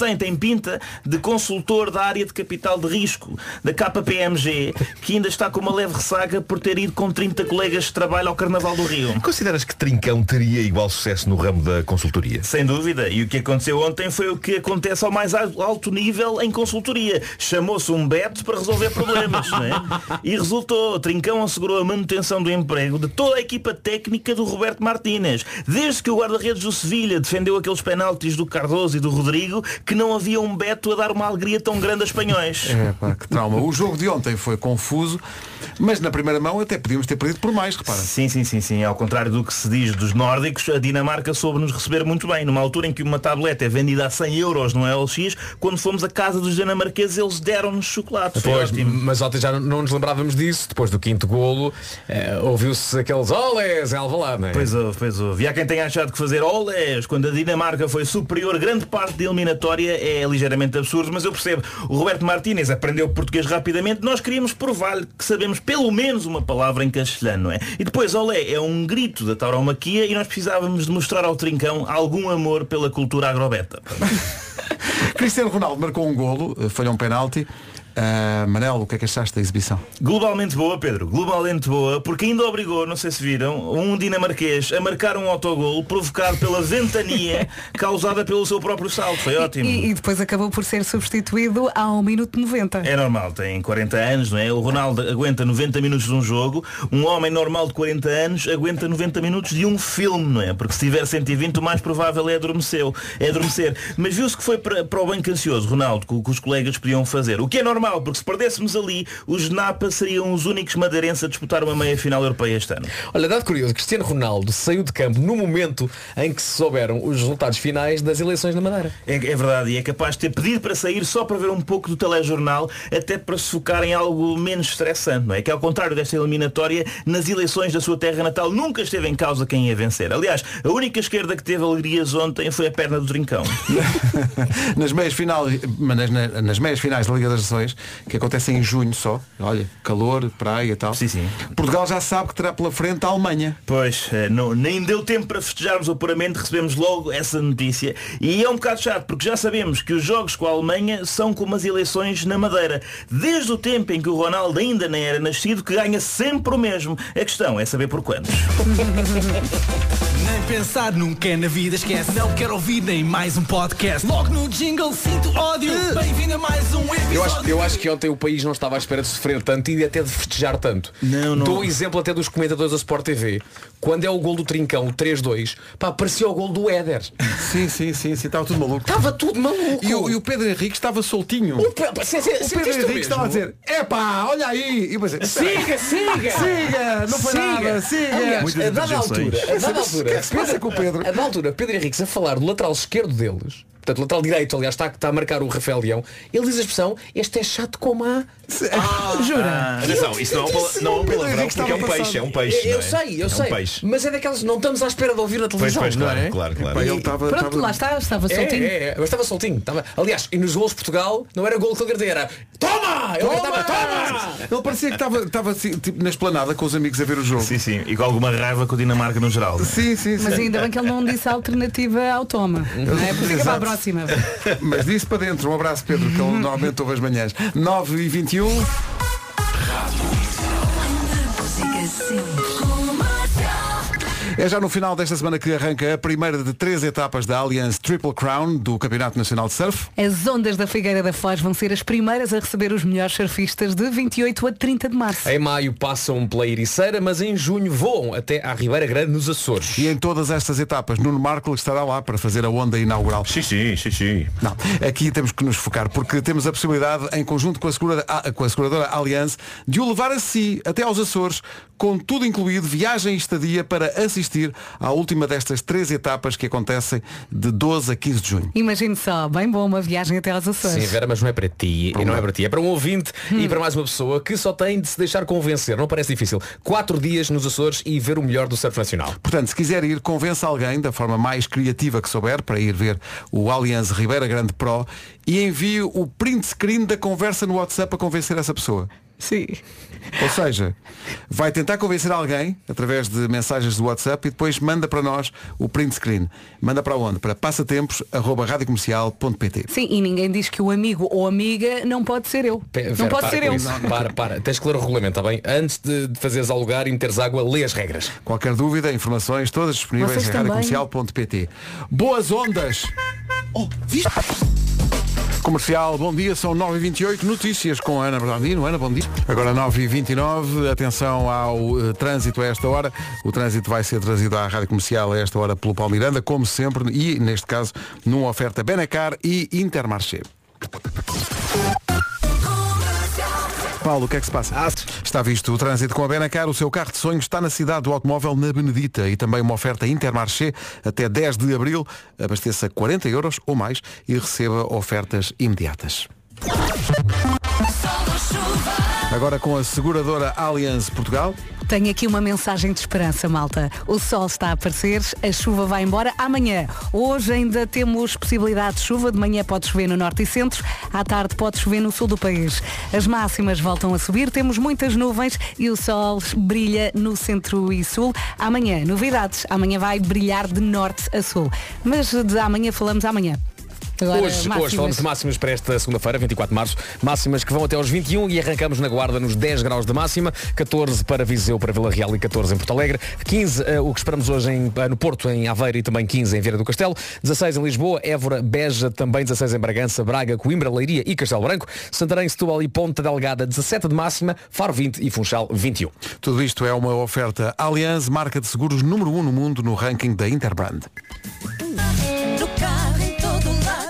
S13: tem, tem pinta de consultor da área de capital de risco da K P M G, que ainda está com uma leve ressaca por ter ido com trinta colegas de trabalho ao Carnaval do Rio.
S9: Consideras que Trincão teria igual sucesso no ramo da consultoria?
S13: Sem dúvida. E o que aconteceu ontem foi o que acontece ao mais alto nível em consultoria. Chamou-se um Beto para resolver problemas, não é? E resultou. Trincão assegurou a manutenção do emprego de toda a equipa técnica do Roberto Martínez. Desde que o guarda-redes do Sevilha defendeu aqueles penaltis do Cardoso e do Rodrigo, que não havia um Beto a dar uma alegria tão grande a espanhóis.
S1: É, pá, que trauma. O jogo de ontem foi confuso, mas na primeira mão até podíamos ter perdido por mais, repara.
S13: Sim, sim, sim, sim. Ao contrário do que se diz dos nórdicos, a Dinamarca soube-nos receber muito bem. Numa altura em que uma tableta é vendida a cem euros no L X, quando fomos à casa dos dinamarqueses, eles deram-nos chocolate. Foi
S6: Pois,
S13: ótimo.
S6: mas ontem já não nos lembrávamos disso. Depois do quinto golo, eh, ouviu-se aqueles olés em Alvalade, não é?
S13: Pois houve, pois houve. E há quem tenha achado que fazer olés quando a Dinamarca foi superior grande parte da eliminatória é ligeiramente absurdo, mas eu percebo. O Roberto Martínez aprendeu português rapidamente. Nós queríamos provar-lhe que sabemos pelo menos uma palavra em castelhano, não é? E depois olé é um grito da tauromaquia e nós precisávamos de mostrar ao Trincão algum amor pela cultura agrobeta.
S1: Cristiano Ronaldo marcou um golo, falhou um penalti. Uh, Manel, o que é que achaste da exibição?
S13: Globalmente boa, Pedro, globalmente boa, porque ainda obrigou, não sei se viram, um dinamarquês a marcar um autogolo provocado pela ventania causada pelo seu próprio salto. Foi ótimo.
S3: E, e depois acabou por ser substituído ao minuto noventa.
S13: É normal, tem quarenta anos, não é? O Ronaldo aguenta noventa minutos de um jogo, um homem normal de quarenta anos aguenta noventa minutos de um filme, não é? Porque se tiver cento e vinte o mais provável é adormeceu, é adormecer. Mas viu-se que foi para, para o banco ansioso, Ronaldo, que, que os colegas podiam fazer. O que é normal, porque se perdêssemos ali, os Napa seriam os únicos madeirenses a disputar uma meia-final europeia este ano.
S6: Olha, dado curioso, Cristiano Ronaldo saiu de campo no momento em que se souberam os resultados finais das eleições na Madeira.
S13: É, é verdade, e é capaz de ter pedido para sair só para ver um pouco do telejornal, até para se focar em algo menos estressante, não é? Que ao contrário desta eliminatória, nas eleições da sua terra natal nunca esteve em causa quem ia vencer. Aliás, a única esquerda que teve alegrias ontem foi a perna do Trincão.
S1: nas meias finais, nas, nas meias finais da Liga das Nações, que acontecem em junho só, olha, calor, praia e tal.
S13: Sim, sim.
S1: Portugal já sabe que terá pela frente a Alemanha.
S13: Pois, não, nem deu tempo para festejarmos o apuramento, recebemos logo essa notícia. E é um bocado chato, porque já sabemos que os jogos com a Alemanha são como as eleições na Madeira. Desde o tempo em que o Ronaldo ainda nem era nascido, que ganha sempre o mesmo. A questão é saber por quantos.
S7: Nem pensar nunca na vida, esquece. Não quero ouvir nem mais um podcast. Logo no jingle sinto ódio. Bem-vindo a mais um episódio.
S6: Eu acho, eu acho que ontem o país não estava à espera de sofrer tanto e até de festejar tanto.
S13: Não, não.
S6: Dou o exemplo até dos comentadores da Sport T V. Quando é o gol do Trincão, o três dois, pá, parecia o gol do Éder.
S1: Sim, sim, sim, sim, estava tudo maluco.
S6: Estava tudo maluco.
S1: E o, e o Pedro Henrique estava soltinho.
S6: O, Pe- se- se-
S1: O Pedro Henrique estava a dizer, epá, olha aí. E depois,
S6: Siga, siga!
S1: Siga, não foi
S6: Siga.
S1: nada, siga.
S6: Aliás,
S9: Muitas
S6: a dada
S9: interjeições.
S6: altura, a dada altura,
S1: O que é que se passa com o Pedro?
S6: A dada altura, Pedro Henrique a falar do lateral esquerdo deles, portanto, lateral direito, aliás, está, está a marcar o Rafael Leão, ele diz a expressão, este é chato como a...
S13: Ah,
S3: Jura?
S13: ah,
S9: Atenção, isso não é um pala- não é um palavrão porque é um peixe, é um peixe.
S6: Eu
S9: não é?
S6: sei, eu
S9: é
S6: sei.
S9: Um peixe.
S6: Mas é daquelas, não estamos à espera de ouvir na
S9: Pois,
S6: televisão,
S9: pois,
S6: não
S9: claro,
S6: é?
S9: claro, claro.
S1: Pá, ele estava,
S3: Pronto,
S1: estava-
S3: lá está, estava
S6: É,
S3: soltinho.
S6: é, é, mas estava soltinho. Estava... Aliás, e nos golos de Portugal não era gol que ele gritei, era toma! Ele gritava, toma!
S1: Ele parecia que estava, estava assim, tipo, na esplanada com os amigos a ver o jogo.
S13: Sim, sim. E com alguma raiva com a Dinamarca no geral.
S1: Sim, sim, sim.
S3: Mas ainda bem que ele não disse a alternativa ao toma. Não é? Porque fica para a próxima.
S1: Mas disse para dentro. Um abraço, Pedro, que ele normalmente ouve as manhãs. nove e vinte e um. É já no final desta semana que arranca a primeira de três etapas da Allianz Triple Crown do Campeonato Nacional de Surf.
S3: As ondas da Figueira da Foz vão ser as primeiras a receber os melhores surfistas de vinte e oito a trinta de março.
S6: Em maio passam pela Ericeira, mas em junho voam até à Ribeira Grande, nos Açores.
S1: E em todas estas etapas, Nuno Marco estará lá para fazer a onda inaugural.
S9: Xixi, xixi.
S1: Não, aqui temos que nos focar, porque temos a possibilidade, em conjunto com a seguradora, com a seguradora Allianz, de o levar a si, até aos Açores, com tudo incluído, viagem e estadia para assistir à última destas três etapas que acontecem de doze a quinze de junho.
S3: Imagine só, bem bom uma viagem até aos Açores.
S6: Sim, Vera, mas não é para ti. E não é para ti. É para um ouvinte
S3: Hum.
S6: e para mais uma pessoa que só tem de se deixar convencer. Não parece difícil. Quatro dias nos Açores e ver o melhor do surf nacional.
S1: Portanto, se quiser ir, convença alguém da forma mais criativa que souber para ir ver o Allianz Ribeira Grande Pro e envie o print screen da conversa no WhatsApp a convencer essa pessoa.
S3: Sim.
S1: Ou seja, vai tentar convencer alguém através de mensagens do WhatsApp e depois manda para nós o print screen. Manda para onde? Para passatempos arroba radiocomercial ponto pt.
S3: Sim, e ninguém diz que o amigo ou amiga não pode ser eu.
S6: Pera,
S3: não pode
S6: para
S3: ser
S6: com
S3: eu.
S6: isso. Para, para. Tens que ler o regulamento, está bem? Antes de, de fazeres ao lugar e meteres água, lê as regras.
S1: Qualquer dúvida, informações, todas disponíveis
S3: Vocês
S1: em
S3: também.
S1: radiocomercial ponto pt. Boas ondas! Oh, viste? Comercial, bom dia, são nove e vinte e oito, notícias com a Ana Bernardino. Ana, bom dia. Agora nove e vinte e nove, atenção ao uh, trânsito a esta hora. O trânsito vai ser trazido à Rádio Comercial a esta hora pelo Paulo Miranda, como sempre, e neste caso numa oferta Benacar e Intermarché. Paulo, o que é que se passa? Ah, está visto o trânsito com a Benacar. O seu carro de sonho está na cidade do automóvel na Benedita e também uma oferta Intermarché até dez de abril. Abasteça quarenta euros ou mais e receba ofertas imediatas. Agora com a seguradora Allianz Portugal.
S3: Tenho aqui uma mensagem de esperança, malta. O sol está a aparecer, a chuva vai embora amanhã. Hoje ainda temos possibilidade de chuva. De manhã pode chover no norte e centro, à tarde pode chover no sul do país. As máximas voltam a subir, temos muitas nuvens e o sol brilha no centro e sul. Amanhã, novidades. Amanhã vai brilhar de norte a sul. Mas de amanhã falamos amanhã. Agora,
S6: hoje, hoje falamos de máximas para esta segunda-feira, vinte e quatro de março, máximas que vão até aos vinte e um e arrancamos na Guarda nos dez graus de máxima, catorze para Viseu, para Vila Real e catorze em Porto Alegre, quinze uh, o que esperamos hoje em, uh, no Porto, em Aveiro e também quinze em Vieira do Castelo, dezasseis em Lisboa, Évora, Beja, também dezasseis em Bragança, Braga, Coimbra, Leiria e Castelo Branco, Santarém, Setúbal e Ponta Delgada, dezassete de máxima, Faro vinte e Funchal vinte e um.
S1: Tudo isto é uma oferta Allianz, marca de seguros número um no mundo no ranking da Interbrand.
S2: No carro, em todo lado.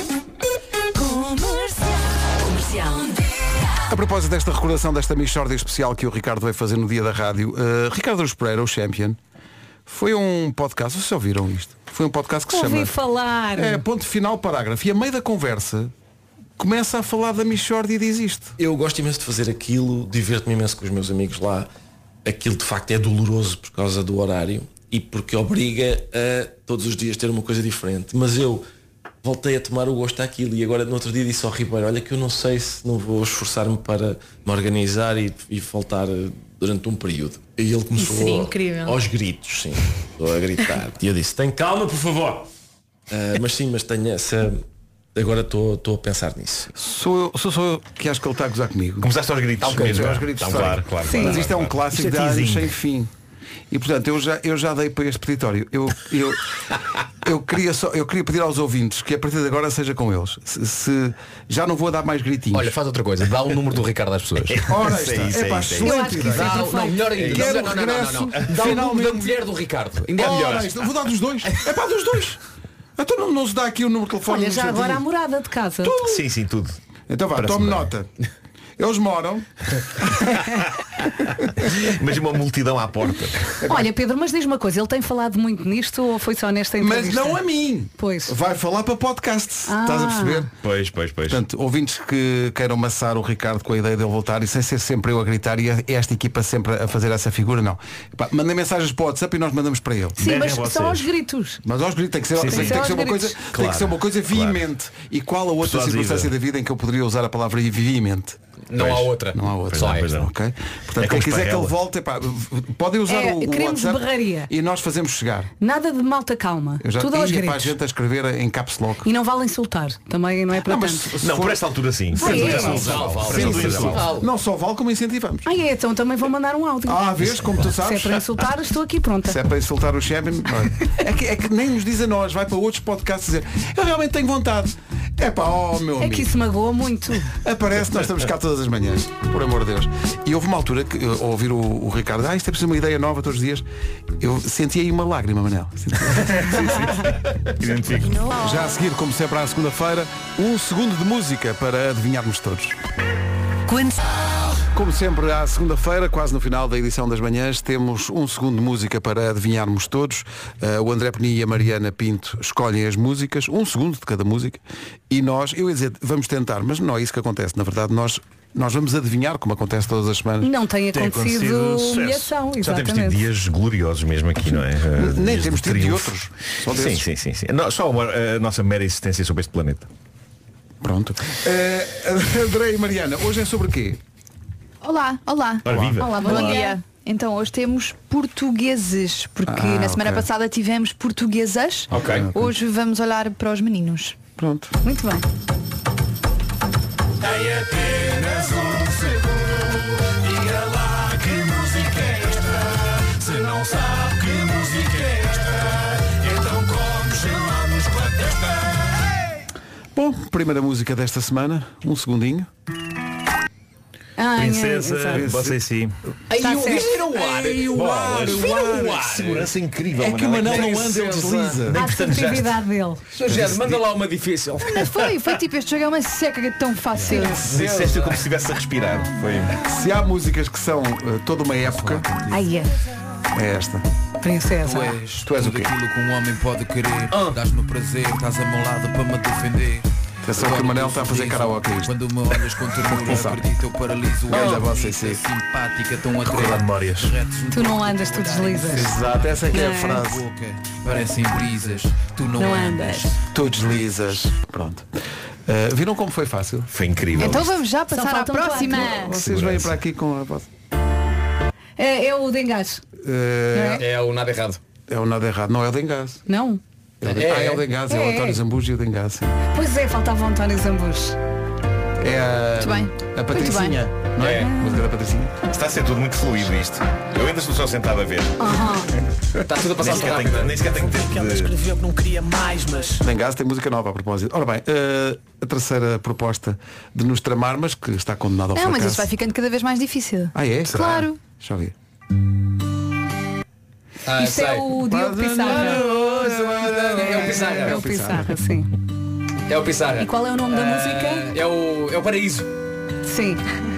S1: A propósito desta recordação desta mixórdia especial que o Ricardo veio fazer no dia da rádio, uh, Ricardo Araújo Pereira, o Champion, foi um podcast, vocês ouviram isto? Foi um podcast que se
S3: Ouvi
S1: chama
S3: falar.
S1: É, ponto final, parágrafo. E a meio da conversa começa a falar da mixórdia e diz isto.
S14: Eu gosto imenso de fazer aquilo, diverto-me imenso com os meus amigos lá. Aquilo de facto é doloroso por causa do horário e porque obriga a todos os dias ter uma coisa diferente. Mas eu voltei a tomar o gosto àquilo e agora no outro dia disse ao Ribeiro, olha que eu não sei se não vou esforçar-me para me organizar e, e voltar durante um período. E ele começou
S10: incrível.
S14: aos gritos, sim, estou a gritar. E eu disse, tem calma por favor. Uh, mas sim, mas tenho essa... Agora estou a pensar nisso.
S1: Sou eu, sou, sou eu que acho que ele está a gozar comigo.
S9: Começaste aos gritos.
S1: Okay,
S9: mesmo.
S1: aos gritos
S9: Então, claro, claro,
S1: Sim.
S9: claro,
S1: Mas isto é um
S9: claro.
S1: clássico
S9: Isto é
S1: de anos
S9: teasing.
S1: sem fim. E portanto eu já, eu já dei para este peditório. Eu, eu, eu, queria só, eu queria pedir aos ouvintes que a partir de agora seja com eles. Se, se já não vou dar mais gritinhos.
S6: Olha, faz outra coisa, dá o número do Ricardo às pessoas.
S1: Ora, está. É pá, excelente ideia.
S6: Dá, não, melhor ainda.
S1: Quero
S6: Não, não, não, não, não.
S1: regresso,
S6: Dá o número
S1: finalmente.
S6: da mulher do Ricardo. Ainda é
S1: Ora,
S6: melhor.
S1: isto, vou dar dos dois. É pá, dos dois. Então não, não se dá aqui o número de telefone.
S3: Olha,
S1: no
S3: já
S1: sentido.
S3: agora a morada de casa.
S1: Tudo.
S9: Sim, sim, tudo.
S1: Então vá,
S9: Parece
S1: tome
S9: bem.
S1: nota. Eles moram.
S9: Mas uma multidão à porta.
S3: Olha, Pedro, mas diz uma coisa, ele tem falado muito nisto ou foi só nesta
S1: Mas
S3: entrevista?
S1: não a mim.
S3: Pois.
S1: Vai falar para podcast.
S3: Ah.
S1: Estás a perceber?
S9: Pois, pois, pois.
S1: Portanto, ouvintes que queiram maçar o Ricardo com a ideia dele voltar e sem ser sempre eu a gritar e esta equipa sempre a fazer essa figura, não. Epá, mandem mensagens para o WhatsApp e nós mandamos para ele.
S3: Sim, mas só aos gritos.
S1: Mas aos gritos tem que ser,
S3: Sim,
S1: tem,
S3: sim.
S1: tem que ser
S3: Aos
S1: uma
S3: gritos.
S1: coisa, tem
S9: Claro,
S1: que ser uma coisa
S9: claro.
S1: veemente. E qual a outra
S9: Persuasiva.
S1: circunstância da vida em que eu poderia usar a palavra veemente?
S6: Não há outra.
S1: Não há outra.
S6: Só é.
S1: Ok? Portanto,
S9: É
S1: quem
S9: como
S1: quiser que
S9: esparrela.
S1: ele volte, epá, podem usar
S3: É,
S1: o, o
S3: queremos
S1: WhatsApp
S3: berraria.
S1: e nós fazemos chegar.
S3: Nada de malta calma.
S1: Eu já
S3: Tudo aos
S1: ia para a
S3: gritos.
S1: gente a escrever em caps lock.
S3: E não vale insultar. Também não é para
S1: Não, mas
S3: tanto.
S1: se
S9: Não,
S1: for-
S9: por esta altura sim.
S3: Ah, é?
S9: Sim,
S6: Sim, vale, vale.
S9: Sim,
S6: Sim,
S9: sim,
S6: sim,
S9: sim.
S6: vale.
S1: Não só vale como incentivamos.
S3: Ah, é, então também vou mandar um áudio.
S1: Ah, vês, como tu
S3: Se é
S1: sabes.
S3: para insultar, estou aqui pronta.
S1: Se é para insultar o champion, olha. é, que, é que nem nos diz a nós, vai para outros podcasts dizer eu realmente tenho vontade. É pá, oh meu
S3: É
S1: amigo.
S3: que isso magoa muito.
S1: Aparece, nós estamos cá todas as manhãs, por amor de Deus. E houve uma altura que, eu, ao ouvir o, o Ricardo, ah, isto é preciso uma ideia nova todos os dias, eu senti aí uma lágrima, Manel. Senti-
S9: Identifico.
S1: Já a seguir, como sempre à segunda-feira, um segundo de música para adivinharmos todos. Como sempre, à segunda-feira, quase no final da edição das manhãs, temos um segundo de música para adivinharmos todos. Uh, o André Peni e a Mariana Pinto escolhem as músicas, um segundo de cada música, e nós, eu ia dizer, vamos tentar, mas não é isso que acontece. Na verdade, nós, nós vamos adivinhar, como acontece todas as semanas.
S3: Não tem
S9: Tem
S3: acontecido
S9: acontecido sucesso.
S3: humilhação,
S9: Já temos tido
S3: exatamente.
S9: dias gloriosos mesmo aqui, não é? Uh,
S1: Nem
S9: dias
S1: temos
S9: de
S1: tido de
S9: triunfo.
S1: outros, só
S9: Sim,
S1: desses.
S9: sim, sim, sim. Não, só uma- a nossa mera existência sobre este planeta.
S1: Pronto. Uh, André e Mariana, hoje é sobre quê?
S15: Olá, olá.
S9: Ora, viva.
S15: Olá, bom
S9: Olá.
S15: dia. Então hoje temos portugueses, porque
S1: Ah,
S15: na semana
S1: ok.
S15: passada tivemos portuguesas.
S1: Ok.
S15: Hoje vamos olhar para os meninos.
S1: Pronto.
S15: Muito bem.
S7: Tem apenas um segundo. Diga lá que música é esta. Se não sabe que música é esta, então como chamamos com a testa?
S1: Bom, primeira música desta semana, um segundinho.
S3: Ai,
S9: Princesa,
S3: ai,
S9: você sim.
S6: Ai,
S3: Tá
S6: eu
S3: certo.
S6: viste o ar.
S1: Ei, o ar,
S6: Bolas.
S1: o ar.
S6: Vira o ar.
S9: Segurança incrível,
S1: É que o Manel
S9: Nem
S1: não anda, ele
S9: licença.
S1: desliza.
S9: Nem
S3: A
S9: portanto já
S3: assertividade dele.
S6: Senhor José, manda lá uma difícil.
S15: Foi, foi tipo, este jogo é uma seca tão fácil.
S9: disseste como se estivesse a respirar. Foi.
S1: Se há músicas que são uh, toda uma época,
S15: Ai, é.
S1: é esta.
S3: Princesa.
S16: Tu és,
S1: Tu és o
S16: tudo
S1: quê?
S16: aquilo que um homem pode querer. Dás-me prazer, estás a meu lado para me defender.
S1: Atenção que o Manel está a fazer karaoke a isto.
S16: Quando me olhas com ternura, acredito, eu paraliso.
S1: Ganda
S16: Oh,
S1: você sim.
S16: simpática, tão
S9: Recordar
S16: atraente.
S9: memórias.
S3: Tu não andas, tu deslizas.
S1: Exato, essa é que é a
S3: Não é?
S1: frase.
S16: Boca, parecem brisas. Tu não,
S3: Não
S16: andas.
S3: andas.
S1: Tu deslizas. Pronto. Uh, viram como foi fácil?
S9: Foi incrível.
S15: Então vamos já passar à
S3: faltam
S15: próxima.
S3: quatro.
S1: Vocês
S9: Segurança.
S1: vêm para aqui com a voz.
S3: É, é o Dengás.
S1: Uh,
S6: É o nada errado.
S1: é o nada errado, não é o Dengás.
S3: Não?
S1: É o de...
S6: É,
S1: ah, é
S6: é.
S1: o Dengás, é, o
S3: É.
S1: António Zambujo e o Dengás. Sim.
S3: Pois é, faltava o António Zambujo.
S1: É a,
S15: Muito bem.
S1: a Patricinha, não é?
S6: É.
S1: A música da Patricinha.
S9: Está a ser tudo muito fluido isto. Eu ainda estou só sentado a ver.
S6: Está tudo a passar
S9: Nem
S6: tão
S9: sequer
S6: rápido.
S9: tenho, nem sequer tenho tempo de...
S16: escreveu que não queria mais, mas...
S1: Dengás tem música nova a propósito. Ora bem, uh, a terceira proposta de nos tramar, mas que está condenado ao
S15: Não,
S1: fracasso.
S15: mas isso vai ficando cada vez mais difícil.
S1: Ah, é?
S15: Claro.
S1: Deixa eu ver.
S6: Ah,
S3: Isto é
S6: sei.
S3: o Diogo Pissarra.
S6: É o Pissarra.
S3: É o Pissarra, sim.
S6: É o Pissarra.
S3: E qual é o nome da
S6: Ah,
S3: música?
S6: É o, é o Paraíso.
S3: Sim.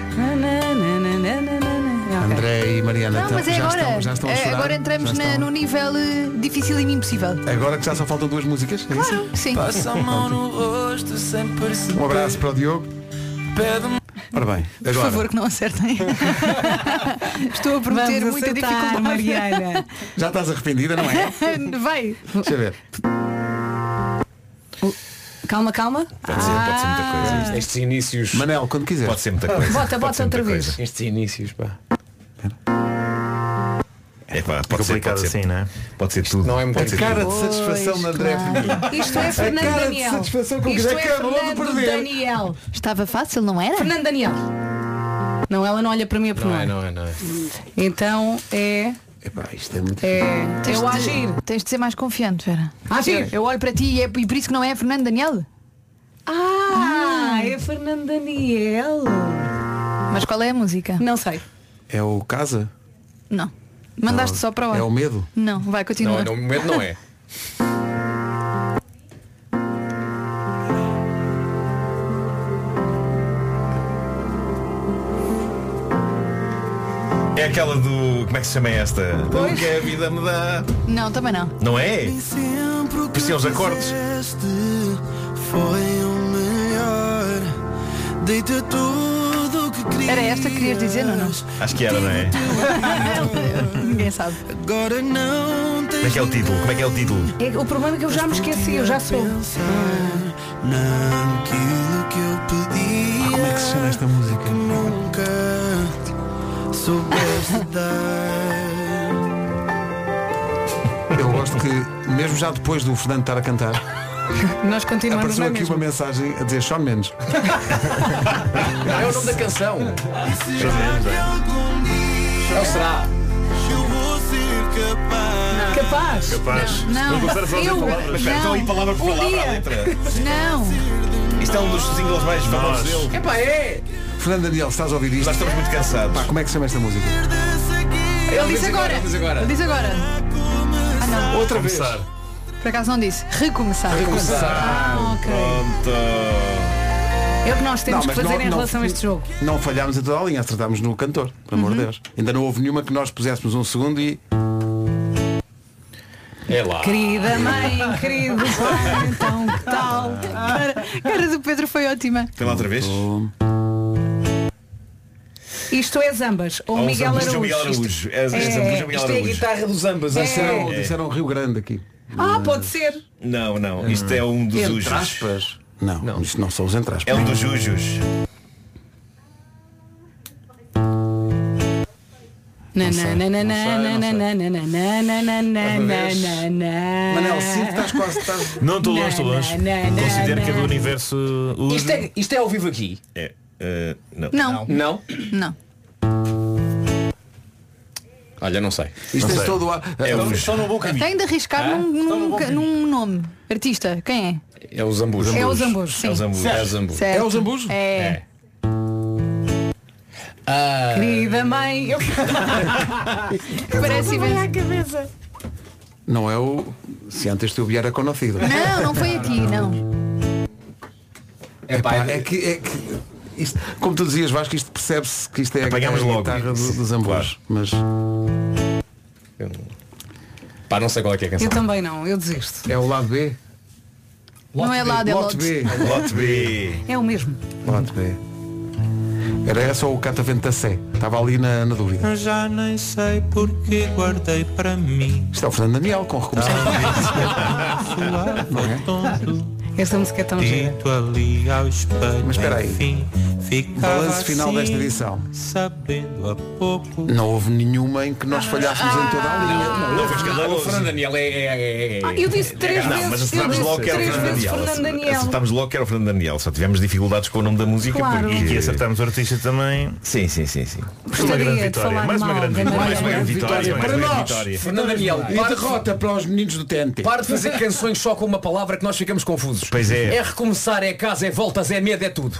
S3: Ok.
S1: André e Mariana
S15: Não,
S1: tá-
S15: mas é
S1: já,
S15: agora.
S1: estão, já estão a
S15: É,
S1: chorar.
S15: agora entramos
S1: Já
S15: na-
S1: estão.
S15: no nível eh, difícil e impossível.
S1: Agora que já só faltam duas músicas, é isso?
S15: Claro, sim.
S16: Passa a mão no rosto sem perceber.
S1: Um abraço para o Diogo.
S16: Pede-me.
S1: Ora bem,
S15: Por
S1: agora.
S15: favor, que não acertem. Estou a prometer
S3: Vamos
S15: muita
S3: acertar,
S15: dificuldade.
S3: Mariana.
S1: Já estás arrependida, não é?
S15: Vai.
S1: Deixa eu ver.
S3: Calma, calma.
S9: Pode ser, pode ser muita coisa.
S6: Estes inícios.
S1: Manel, quando quiser.
S9: Pode ser muita coisa.
S3: Bota,
S9: Pode
S3: bota
S9: ser muita
S3: outra vez.
S9: coisa.
S6: Estes inícios, pá.
S9: É pá, pode ser,
S13: complicado
S9: pode ser.
S13: assim, não é?
S9: Pode ser tudo.
S6: Não é muito
S1: A
S6: difícil.
S1: cara de satisfação de André Peninha.
S3: Isto é Fernando
S1: cara de
S3: Daniel.
S1: satisfação com que
S3: Isto
S1: já
S3: é
S1: acabou de
S3: Fernando
S1: perder.
S3: Daniel.
S15: Estava fácil, não era?
S3: Fernando Daniel. Não, ela não olha para mim a
S6: Não
S3: pronome.
S6: é, não é, não é.
S3: Então é.
S1: Epá, isto é muito.
S3: É.
S15: Tens
S3: É o
S15: de-
S3: Agir.
S15: Tens de ser mais confiante, Vera.
S3: Agir.
S15: Eu olho para ti e é e por isso que não é Fernando Daniel.
S3: Ah, é Fernando Daniel.
S15: Mas qual é a música?
S3: Não sei.
S1: É o Casa?
S15: Não. Mandaste só para o ar.
S1: É o Medo?
S15: Não, vai, continua.
S6: Não, no momento não é.
S9: É aquela do... Como é que se chama esta?
S15: Pois.
S9: Do que a vida me dá.
S15: Não, também não.
S9: Não é? Pareciam os acordes.
S7: Foi o melhor. Deita tudo que queria.
S15: Era esta que querias dizer, não, não?
S9: Acho que era, não é?
S15: Ninguém sabe.
S7: Agora não
S9: Como é que é o título? Como é que é o título?
S3: É, o problema é que eu já me esqueci, eu já sou.
S7: naquilo que eu pedi.
S1: Ah, como é que se chama esta música?
S7: Nunca soubeste dar.
S1: Eu gosto que, mesmo já depois do Fernando estar a cantar,
S3: Nós continuamos
S1: apareceu
S3: na
S1: aqui
S3: mesma.
S1: uma mensagem a dizer Sean Mendes.
S6: Não é o nome da canção. Não será.
S7: Eu vou ser capaz.
S3: Capaz.
S9: Capaz.
S15: Não.
S9: começar a fazer
S15: Eu-
S9: palavras. Mas espera, estão aí palavra por
S15: Um
S9: palavra
S15: dia.
S9: à letra.
S15: Não.
S9: Isto é um dos singles mais famosos dele.
S6: É pá, é.
S1: Fernando Daniel, estás a ouvir isto?
S9: Nós estamos muito cansados.
S1: Pá, como é que se chama esta música?
S15: Ele disse agora.
S6: Ele disse agora.
S15: Ele disse agora. Ah, não.
S1: Outra vez.
S15: Por acaso não disse. Recomeçar. Ah, ok.
S9: Pronto.
S3: É o que nós temos
S1: Não,
S3: que
S1: mas
S3: fazer
S1: não-
S3: em
S1: não-
S3: relação a este jogo.
S1: Não falhámos em toda a linha, acertámos no cantor, pelo amor de Deus. Ainda não houve nenhuma que nós puséssemos um segundo e.
S6: É lá.
S3: Querida mãe, querido pai, então que tal?
S15: Cara, a cara do Pedro foi ótima.
S9: Tem lá outra vez?
S3: Isto é Zambas, ou
S9: Ou
S3: Miguel
S9: Zambas,
S3: Araújo.
S9: ou Miguel Araújo.
S3: Isto-
S9: É, é, Zambas, ou Miguel
S6: Isto é a
S9: Araújo.
S6: guitarra dos ambas.
S3: É.
S1: Disseram,
S9: É.
S1: disseram Rio Grande aqui.
S3: Ah, pode ser.
S9: Não, não. Isto é um dos
S1: Entre
S9: Ujos.
S1: aspas. Não, isto não são os entre aspas.
S9: É um dos Ujos.
S1: Manel, sinto que estás quase. Estás...
S13: Não estou longe, estou longe. Considero que é do universo.
S6: Isto é, isto é ao vivo aqui?
S9: É. Uh, não.
S15: Não.
S6: Não?
S15: Não.
S6: Olha, não sei.
S1: Isto
S6: não
S1: é
S6: sei.
S1: todo a...
S13: É o estão no bom caminho.
S15: Tem de arriscar
S6: Ah?
S15: num, num, num nome. Artista, quem é?
S6: É o Zambujo.
S15: É o Zambujo, sim.
S6: É o Zambujo. É o Zambujo.
S15: Certo.
S1: É o Zambujo?
S15: É.
S6: É. Ah.
S15: Querida mãe, eu... Parece bem à cabeça.
S1: Não é o... Se antes tu viera conhecido.
S15: Não, não foi aqui, não.
S1: É, pá, é que... É que... Isto, como tu dizias, Vasco, isto percebe-se que isto é
S9: Apanhámos
S1: a
S9: logo.
S1: guitarra do, dos Ambos. Mas...
S6: Pá, não sei qual é que é a canção.
S3: Eu também não, eu desisto.
S1: É o lado B?
S15: Não é lado, é
S1: Lote
S15: lote.
S1: B.
S9: Lote B.
S3: É o mesmo.
S1: Lote B. Era essa ou o Catavento da Sé? Estava ali na, na dúvida.
S17: Eu já nem sei porque guardei para mim.
S1: Isto é o Fernando Daniel com recomeçar.
S3: Esta música é tão gira.
S17: Ali ao espelho,
S1: Mas espera aí.
S17: enfim,
S1: Balanço final
S17: assim,
S1: desta edição.
S17: Sabendo a pouco.
S1: Não houve nenhuma em que nós falhássemos em toda a linha.
S6: Não, não foi escandaloso. O Fernando Daniel é... é, é, é...
S3: Ah, eu disse três
S9: Não,
S3: vezes.
S9: mas
S3: Eu
S9: acertámos
S3: disse
S9: logo que era o
S3: três
S9: Fernando
S3: vezes
S9: Daniel.
S3: Fernando Daniel.
S9: Acertámos logo que era o Fernando Daniel. Só tivemos dificuldades com o nome da música.
S3: Claro.
S9: Porque...
S13: E aqui acertámos o artista também.
S9: Sim, sim, sim, sim.
S13: Uma grande
S3: Gostaria de
S13: vitória.
S3: falar
S13: Mais uma
S3: mal
S13: grande
S3: da
S13: vitória.
S3: Maria.
S13: Mais uma grande vitória. Mais
S1: Para
S13: uma grande
S1: nós.
S13: vitória.
S6: Fernando Daniel,
S1: E derrota para os meninos do T N T.
S6: para de fazer canções só com uma palavra que nós ficamos confusos.
S13: Pois é.
S6: É recomeçar, é casa, é voltas, é medo, é tudo.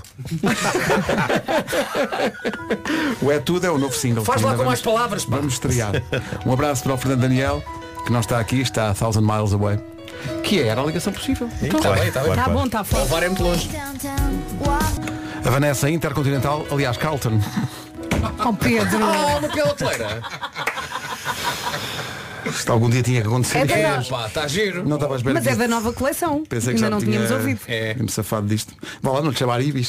S1: O É Tudo é o novo single.
S6: Faz
S1: que
S6: lá
S1: ainda
S6: com mais
S1: vamos-
S6: palavras, pá.
S1: Vamos estrear. Um abraço para o Fernando Daniel, que não está aqui, está a thousand miles away. Que era a ligação possível.
S6: Está Tá bem, está bem.
S3: Está bom, está
S6: O
S3: forte.
S6: VAR é muito longe.
S1: A Vanessa Intercontinental, aliás, Carlton.
S3: Oh Pedro.
S6: Ah, uma pelateleira.
S1: Isto algum dia tinha que acontecer.
S3: É
S1: e
S3: verdade.
S1: fez.
S6: Pá, está giro.
S1: Não estava à espera
S3: Mas é
S1: disto.
S3: da nova coleção.
S1: Pensei que
S3: Ainda
S1: já
S3: não
S1: tinha...
S3: tínhamos ouvido.
S6: É.
S1: Tínhamos safado disto. Vá lá, não te chamar Ibis.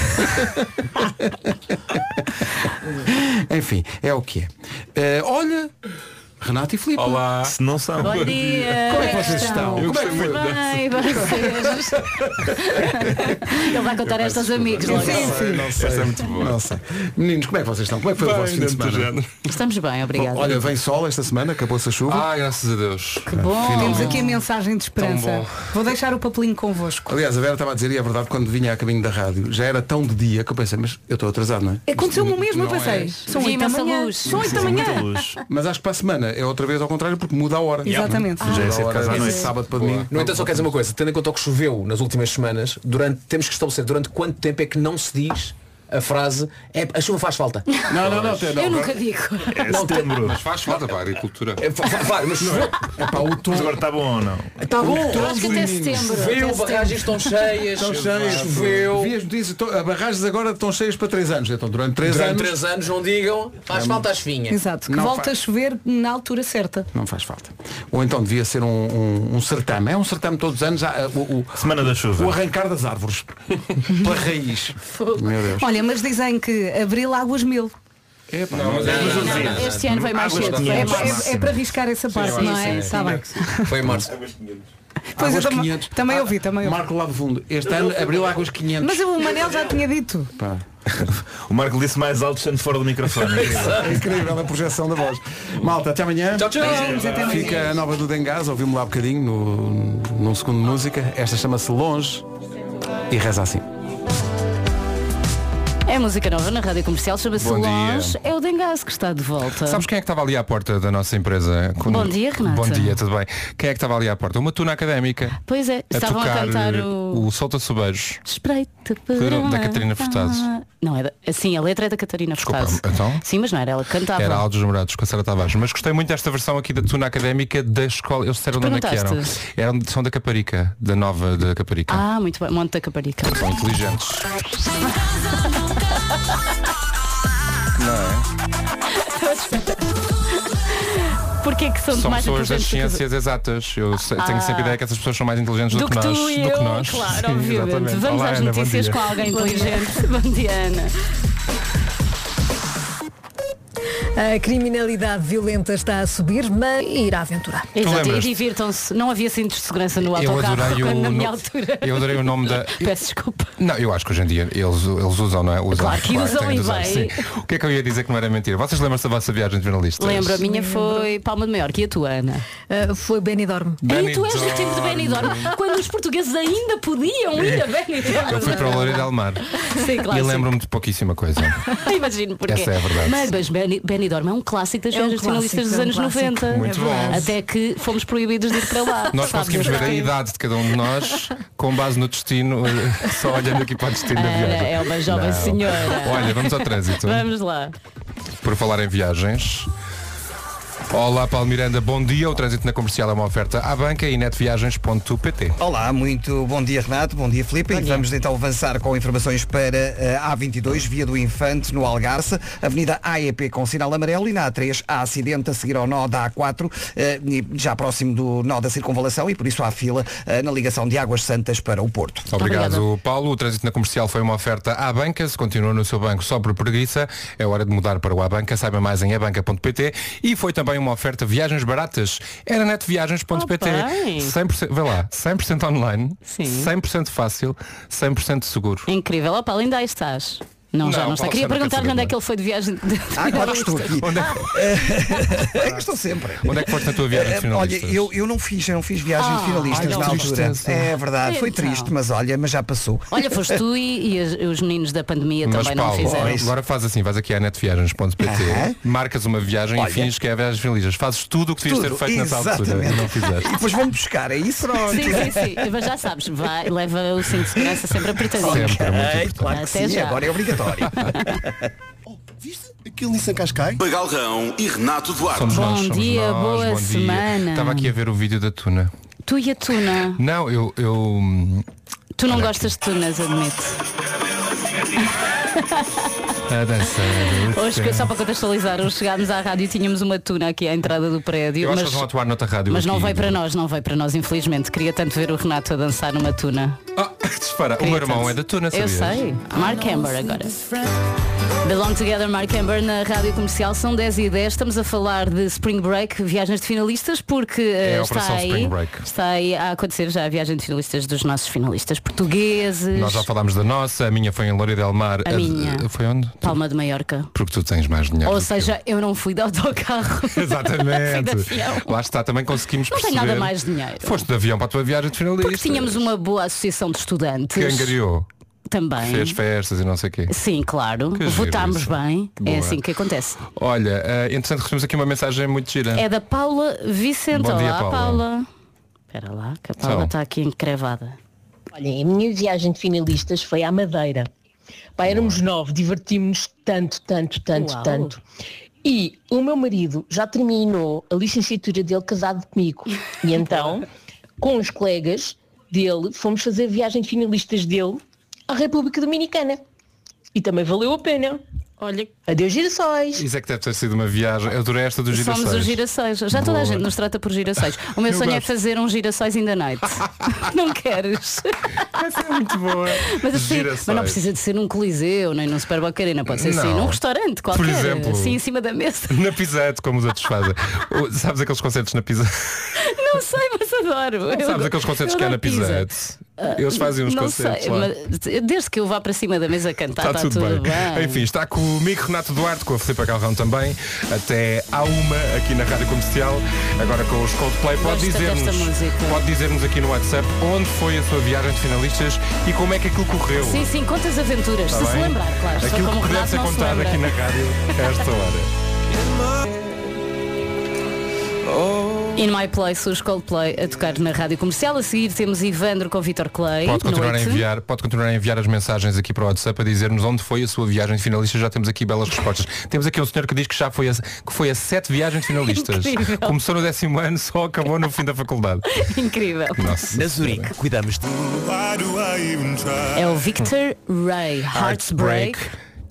S1: Enfim, é o que é. Eh, olha, Renato e Filipe.
S13: Olá. Se não são.
S15: Bom dia.
S1: Como é que vocês estão?
S15: Eu
S1: Como é que foi?
S15: Bem, vocês. Ele vai contar estas aos amigos logo.
S1: Sim, sim. Não sei.
S13: Esta é muito boa.
S1: Não sei. Meninos, como é que vocês estão? Como é que foi o vosso fim de semana?
S15: Estamos bem, obrigada.
S1: Olha, vem sol esta semana, acabou-se a chuva.
S18: Ah, graças a Deus.
S3: Que bom. Temos
S1: Finalmente.
S3: aqui a mensagem de esperança.
S18: Tão bom.
S3: Vou deixar o papelinho convosco.
S1: Aliás, a Vera estava a dizer, e é verdade, quando vinha a caminho da rádio, já era tão de dia que eu pensei, mas eu estou atrasado, não é?
S3: Aconteceu-me o mesmo, eu
S1: Não
S3: pensei.
S1: é.
S3: São
S15: Vi
S3: oito da
S15: imensa
S3: manhã.
S15: luz.
S3: São oito da
S13: Muita
S3: manhã.
S13: luz.
S1: Mas acho que para a semana é outra vez ao contrário, porque muda a hora.
S3: Exatamente.
S13: Já é
S1: Muda a
S13: cedo
S1: hora
S13: casa à
S1: de
S13: noite.
S1: sábado para domingo.
S6: No entanto, só quer dizer uma coisa, tendo em conta o que choveu nas últimas semanas, durante, temos que estabelecer durante quanto tempo é que não se diz a frase é, a chuva faz falta.
S1: Não, não, não, tem- não.
S15: Eu nunca digo.
S13: É setembro.
S18: Mas faz falta para a agricultura.
S6: É, fa- fa- fa- mas choveu.
S1: É para o tom.
S13: Mas agora está bom ou não?
S6: Está bom.
S15: Eu acho que até setembro.
S6: Choveu,
S15: até
S6: barragens estão cheias.
S1: Estão cheias.
S6: Choveu.
S1: Vi as notícias, to- as barragens agora estão cheias para três anos. Então, durante três
S6: Durante
S1: anos.
S6: três anos não digam, faz falta as finhas.
S3: Exato. Que
S1: Não
S3: volta
S1: faz.
S3: a chover na altura certa.
S1: Não faz falta. Ou então devia ser um, um, um certame. É um certame todos os anos. há, uh, o, o,
S13: Semana da chuva.
S1: o arrancar das árvores. Pela raiz. Meu Deus.
S3: Olha, mas dizem que abril águas mil.
S1: Epá,
S6: Não, mas
S15: Não,
S6: é-
S15: não, não. Este ano veio mais
S13: Águas
S15: cedo.
S13: quinhentos.
S15: Foi
S3: É,
S15: mais-
S3: é- é para arriscar essa parte, não é? Está bem.
S6: Foi em março.
S3: Pois eu
S1: Águas
S3: também,
S1: quinhentos.
S3: também ouvi, também ouvi.
S1: Marco lá do fundo. Este ano abriu águas quinhentos.
S3: Mas o Manel já tinha dito.
S1: Pá.
S13: O Marco disse mais alto estando fora do microfone.
S1: É incrível a projeção da voz. Malta, até amanhã.
S6: Tchau, tchau.
S3: Beijinhos, até amanhã.
S1: Fica a nova do Dengás, ouvimos lá um bocadinho no, num segundo de música. Esta chama-se Longe e reza assim.
S15: É música nova na Rádio Comercial, chama-se
S18: Bom dia.
S15: Longe. É o Dengaço que está de volta.
S18: Sabes quem é que estava ali à porta da nossa empresa?
S15: Bom dia, Renata.
S18: Bom dia, tudo bem? Quem é que estava ali à porta? Uma tuna académica.
S15: Pois é,
S18: A
S15: estavam a
S18: tocar
S15: cantar o...
S18: o Solta-Sobeiros.
S15: Espreita
S18: Da Catarina Furtado.
S15: Não, é da... Sim, a letra é da Catarina
S18: Desculpa,
S15: Furtado.
S18: então?
S15: Sim, mas não era ela que cantava.
S18: Era Aldos Namorados com a Sara Tavares. Mas gostei muito desta versão aqui da tuna académica da escola. Eles disseram de onde é que eram.
S15: Perguntaste?
S18: Eram. São da Caparica, da nova da Caparica.
S15: Ah, muito bem, Monte da Caparica.
S18: São inteligentes. Não é?
S15: Porquê que são,
S18: São
S15: mais
S18: pessoas das
S15: inteligentes do que-
S18: ciências exatas. Eu sei- tenho
S15: Ah.
S18: sempre a ideia que essas pessoas são mais inteligentes do,
S15: do que
S18: nós.
S15: tu e
S18: do
S15: eu,
S18: que nós.
S15: claro,
S18: Sim,
S15: obviamente.
S18: exatamente.
S15: Vamos
S18: Olá,
S15: às
S18: Ana, bom
S15: notícias
S18: dia.
S15: com alguém inteligente. Bom dia, Ana.
S10: A criminalidade violenta está a subir, mas irá aventurar.
S15: Exato, e divirtam-se. Não havia cintos de segurança no
S18: Eu
S15: autocarro
S18: adorei o
S15: na minha
S18: no-
S15: altura.
S18: Eu adorei o nome da.
S15: Peço desculpa.
S18: Não, eu acho que hoje em dia eles, eles usam, não é? Usam,
S15: Claro que usam
S18: têm de
S15: e
S18: usar,
S15: bem.
S18: sim. O que é que eu ia dizer que não era mentira? Vocês lembram-se da vossa viagem de jornalistas?
S15: Lembro, a minha foi Palma de Maiorca. E a tua, Ana?
S10: Uh, foi Benidorm.
S15: E tu és do tempo de Benidorm, quando os portugueses ainda podiam ir a Benidorm.
S18: Eu fui para o Loura del Mar.
S15: Sim, claro,
S18: E
S15: sim.
S18: lembro-me de pouquíssima coisa.
S15: Imagino porque.
S18: Essa é a verdade.
S15: Mas, mas Beni- Benidorm é um clássico das
S10: É um
S15: viagens finalistas dos
S10: clássico,
S15: anos
S10: é um clássico.
S15: noventa.
S18: Muito bom.
S15: Até que fomos proibidos de ir para lá.
S18: Nós
S15: Sabes
S18: conseguimos ver a
S15: porquê?
S18: idade de cada um de nós com base no destino, eh, só olhando aqui para o destino da
S15: Ah,
S18: viagem.
S15: é uma jovem
S18: Não.
S15: senhora.
S18: Olha, vamos ao trânsito.
S15: Vamos lá.
S18: Por falar em viagens. Olá, Paulo Miranda, bom dia. O trânsito na comercial é uma oferta à banca e netviagens ponto pt.
S12: Olá, muito bom dia, Renato, bom dia, Filipe. E vamos então avançar com informações para a A vinte e dois, Via do Infante, no Algarça, Avenida A E P com sinal amarelo e na A três há acidente a seguir ao nó da A quatro, eh, e já próximo do nó da circunvalação e por isso há fila eh, na ligação de Águas Santas para o Porto.
S18: Obrigado, Paulo. O trânsito na comercial foi uma oferta à banca. Se continua no seu banco só por preguiça, é hora de mudar para o A Banca. Saiba mais em abanca ponto pt. E foi também uma oferta viagens baratas. Era netviagens ponto pt.
S15: Oh, bem.
S18: cem por cento, vê lá, cem por cento online,
S15: Sim.
S18: cem por cento fácil, cem por cento seguro.
S15: Incrível. Ó Paulo, ainda aí estás. Não, já
S18: Não,
S15: não está.
S18: Paulo,
S15: Queria
S18: já não quer
S15: perguntar-lhe
S18: saber
S15: onde é
S18: mais.
S15: que ele foi de viagem. De...
S12: Ah, claro que estou aqui.
S18: Onde é,
S12: É que estou sempre.
S18: onde é que foste na tua viagem de
S12: Eh,
S18: finalistas?
S12: Olha, eu, eu não fiz, eu não fiz viagem
S15: Ah,
S12: de finalistas
S15: olha,
S12: na
S15: que
S12: altura.
S18: tristeza.
S12: É verdade, foi
S15: Então.
S12: triste, mas olha, mas já passou.
S15: Olha, foste tu e, e as- os meninos da pandemia
S18: Mas
S15: também não
S18: Paulo,
S15: fizeram.
S18: agora faz assim, vais aqui à netviagens ponto pt,
S12: Aham.
S18: marcas uma viagem
S12: Olha.
S18: e finges que é a viagem de finalistas. Fazes tudo o que devias ter
S12: Tudo,
S18: feito nessa altura
S12: exatamente.
S18: e não fizeste.
S12: E depois vão buscar, é isso?
S15: Sim, sim, sim. Mas já sabes, vai, leva o cinto de segurança sempre apertadinho.
S18: Sempre, muito
S12: Ei,
S18: importante.
S12: claro que
S15: Até
S12: sim,
S15: já.
S12: agora é obrigatório.
S19: Viste aquele Nissan Qashqai?
S8: Pagalrão e Renato Duarte.
S18: Somos
S15: Bom
S18: nós, somos
S15: dia,
S18: nós,
S15: boa
S18: bom dia.
S15: semana.
S18: Estava aqui a ver o vídeo da tuna.
S15: Tu e a tuna.
S18: Não, eu. eu
S15: Tu não
S18: Olha
S15: gostas de tunas, admito.
S18: a dançar.
S15: Hoje, só para contextualizar, hoje chegámos à rádio e tínhamos uma tuna aqui à entrada do prédio.
S18: Eu acho que
S15: mas
S18: eles vão atuar noutra rádio.
S15: mas não
S18: aqui.
S15: veio para nós, não veio para nós, infelizmente. Queria tanto ver o Renato a dançar numa tuna.
S18: Ah, dispara, o meu irmão é da tuna,
S15: Eu
S18: sabias?
S15: sei. Mark Amber agora. Belong Together, Mark Amber na Rádio Comercial. São dez e dez. Estamos a falar de Spring Break, viagens de finalistas, porque
S18: É
S15: eh,
S18: a
S15: está,
S18: Operação
S15: aí,
S18: Spring Break.
S15: está aí a acontecer já a viagem de finalistas dos nossos finalistas portugueses.
S18: Nós já falámos da nossa, a minha foi em Loura del Mar.
S15: A minha.
S18: Foi onde?
S15: Palma de Maiorca.
S18: Porque tu tens mais dinheiro.
S15: Ou
S18: do que
S15: seja, eu não fui de autocarro. Fui de
S18: Exatamente.
S15: avião.
S18: Lá está, também conseguimos
S15: Não
S18: perceber.
S15: tenho nada mais dinheiro.
S18: Foste de avião para a tua viagem de finalistas.
S15: Porque tínhamos uma boa associação de estudantes.
S18: Que angariou.
S15: Também.
S18: Fez festas e não sei o quê.
S15: Sim, claro.
S18: Que giro
S15: Votámos
S18: isso.
S15: bem.
S18: Boa.
S15: É assim que acontece.
S18: Olha, uh, entretanto recebemos aqui uma mensagem muito gira.
S15: É da Paula Vicente.
S18: Bom dia,
S15: Olá,
S18: Paula.
S15: Paula. Espera lá, que a Paula
S18: Então.
S15: está aqui encrevada.
S20: Olhem, a minha viagem de finalistas foi à Madeira. Pá, éramos nove, divertimos-nos tanto, tanto, tanto,
S15: Uau.
S20: tanto. E o meu marido já terminou a licenciatura dele casado comigo. E então, com os colegas dele, fomos fazer a viagem de finalistas dele à República Dominicana. E também valeu a pena.
S15: Olha,
S20: adeus girassóis.
S18: Isso é que deve ter sido uma viagem. Eu adorei esta dos girassóis.
S15: Somos os girassóis. Já toda a
S18: Boa.
S15: gente nos trata por girassóis. O meu
S18: Eu
S15: sonho é
S18: gosto.
S15: fazer um girassóis in the night. Não queres?
S18: Essa é muito boa.
S15: Mas, assim,
S18: Girassóis.
S15: mas não precisa de ser num coliseu, nem num superbocarina. Pode ser assim
S18: Não.
S15: num restaurante qualquer.
S18: Por exemplo,
S15: assim em cima da mesa.
S18: Na Pizzette, como os outros fazem. O- Sabes aqueles concertos na Pizzette?
S15: Não sei, mas adoro. Eu-
S18: Sabes aqueles concertos
S15: eu
S18: que há na
S15: adoro pizza.
S18: Pizzette? Eles fazem uns
S15: não
S18: concertos
S15: sei,
S18: lá.
S15: mas desde que eu vá para cima da mesa cantar,
S18: Está
S15: está,
S18: tudo, bem. Enfim, está comigo Renato Duarte, com a Filipe Galrão também, até à uma aqui na Rádio Comercial, agora com os Coldplay. Pode
S15: Gosto
S18: dizer-nos,
S15: desta música.
S18: pode dizer-nos aqui no WhatsApp onde foi a sua viagem de finalistas e como é que aquilo correu.
S15: Sim, sim, conta as aventuras,
S18: Está
S15: se se
S18: bem?
S15: lembrar, claro. Se for
S18: Aquilo
S15: como
S18: que
S15: o
S18: deve
S15: Renato
S18: ser
S15: não se
S18: contado
S15: lembra.
S18: aqui na rádio a esta hora.
S15: In My Place, os Coldplay a tocar na Rádio Comercial. A seguir temos Ivandro com Vitor Clay.
S18: Pode continuar, a
S15: Noite.
S18: enviar, pode continuar a enviar as mensagens aqui para o WhatsApp a dizer-nos onde foi a sua viagem de finalistas. Já temos aqui belas respostas. Temos aqui um senhor que diz que já foi a, que foi a sete viagens de finalistas.
S15: Incrível.
S18: Começou no décimo ano, só acabou no fim da faculdade.
S15: Incrível.
S18: Nossa.
S21: Na Zurique, cuidamos de...
S15: É o Victor Ray, Hearts Break.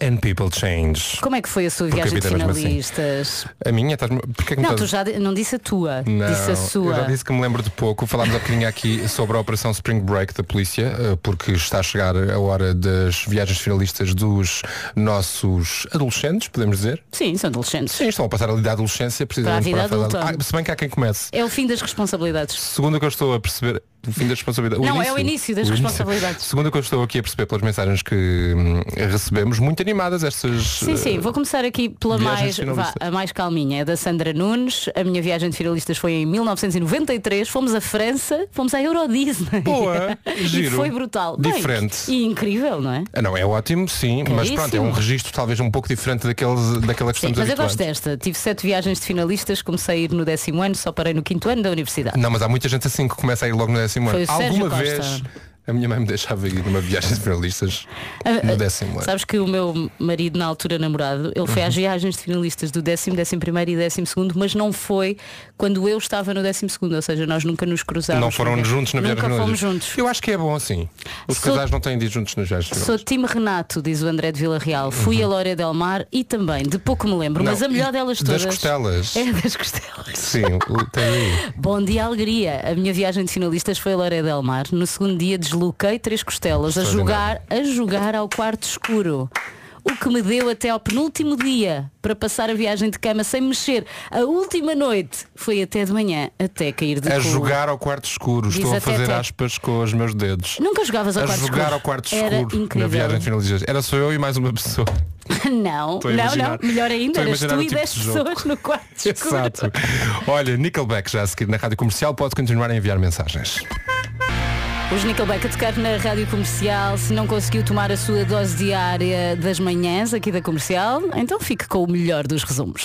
S18: and people change.
S15: Como é que foi a sua
S18: Porque a
S15: viagem de
S18: vida é mesmo assim.
S15: finalistas?
S18: A minha? Estás... Porquê é que me
S15: Não,
S18: estás-
S15: tu já de- não disse a tua,
S18: Não,
S15: disse a sua.
S18: eu já disse que me lembro de pouco. Falámos há bocadinho aqui sobre a Operação Spring Break da polícia, eh, porque está a chegar a hora das viagens finalistas dos nossos adolescentes, podemos dizer?
S15: Sim, são adolescentes.
S18: Sim, estão a passar ali da adolescência precisamente
S15: Para a vida
S18: fase
S15: adulta.
S18: adulta. Ah, se bem que há quem comece.
S15: É o fim das responsabilidades.
S18: Segundo o que eu estou a perceber, o fim das responsabilidades.
S15: Não, é o início das responsabilidades.
S18: Segundo o que eu estou aqui a perceber pelas mensagens que hum, recebemos, muito animadas estas.
S15: Sim, sim, vou começar aqui pela
S18: viagens
S15: mais,
S18: finalistas.
S15: vá, a mais calminha, é da Sandra Nunes. A minha viagem de finalistas foi em mil novecentos e noventa e três, fomos à França, fomos à Euro Disney.
S18: Boa,
S15: E
S18: giro.
S15: foi brutal. Bem,
S18: Diferente.
S15: e incrível, não é?
S18: Ah, não, é ótimo, sim, mas
S15: Caríssimo.
S18: pronto, é um registro talvez um pouco diferente daqueles, daquela que
S15: Sim,
S18: estamos
S15: mas eu
S18: habituados.
S15: gosto desta. Tive sete viagens de finalistas, comecei a ir no décimo ano, só parei no quinto ano da universidade.
S18: Não, mas há muita gente assim que começa a ir logo no décimo
S15: Foi
S18: ano.
S15: o Sérgio
S18: Alguma
S15: Costa.
S18: vez a minha mãe me deixava ir numa viagem de finalistas
S15: Ah,
S18: no
S15: ah,
S18: décimo ano.
S15: Sabes que o meu marido, na altura namorado, ele foi às viagens de finalistas do décimo, décimo primeiro e décimo segundo, mas não foi quando eu estava no décimo segundo, ou seja, nós nunca nos cruzámos.
S18: Não foram
S15: na-
S18: juntos na viagem
S15: Nunca
S18: de
S15: fomos
S18: finalistas.
S15: juntos.
S18: Eu acho que é bom assim. Os
S15: Sou-
S18: casais não têm de ir juntos nas viagens de
S15: Sou
S18: finalistas.
S15: time Renato, diz o André de Vila Real. Fui a Lória del Mar e também, de pouco me lembro,
S18: Não,
S15: mas a melhor
S18: e
S15: delas
S18: das
S15: todas.
S18: costelas.
S15: É das costelas.
S18: Sim, o- tem aí.
S15: Bom dia, alegria. A minha viagem de finalistas foi a Lória del Mar. No segundo dia desloquei três costelas a jogar, a jogar ao quarto escuro. O que me deu até ao penúltimo dia para passar a viagem de cama sem mexer. A última noite foi até de manhã, até cair de
S18: A
S15: cu.
S18: jogar ao quarto escuro.
S15: Diz
S18: Estou a
S15: até
S18: fazer
S15: até.
S18: aspas com os meus dedos.
S15: Nunca jogavas ao
S18: a
S15: quarto
S18: jogar
S15: escuro?
S18: ao quarto
S15: Era
S18: escuro
S15: incrível.
S18: na viagem de finalistas. Era só eu e mais uma pessoa.
S15: Não,
S18: Estou a
S15: não,
S18: imaginar.
S15: não. Melhor ainda,
S18: Estou a
S15: eras
S18: imaginar
S15: tu
S18: o
S15: e
S18: tipo
S15: dez
S18: de jogo.
S15: pessoas no quarto escuro.
S18: Exato. Olha, Nickelback já a seguir na Rádio Comercial, pode continuar a enviar mensagens.
S15: Os Nickelback a tocar na Rádio Comercial. Se não conseguiu tomar a sua dose diária das manhãs aqui da Comercial, então fique com o melhor dos resumos.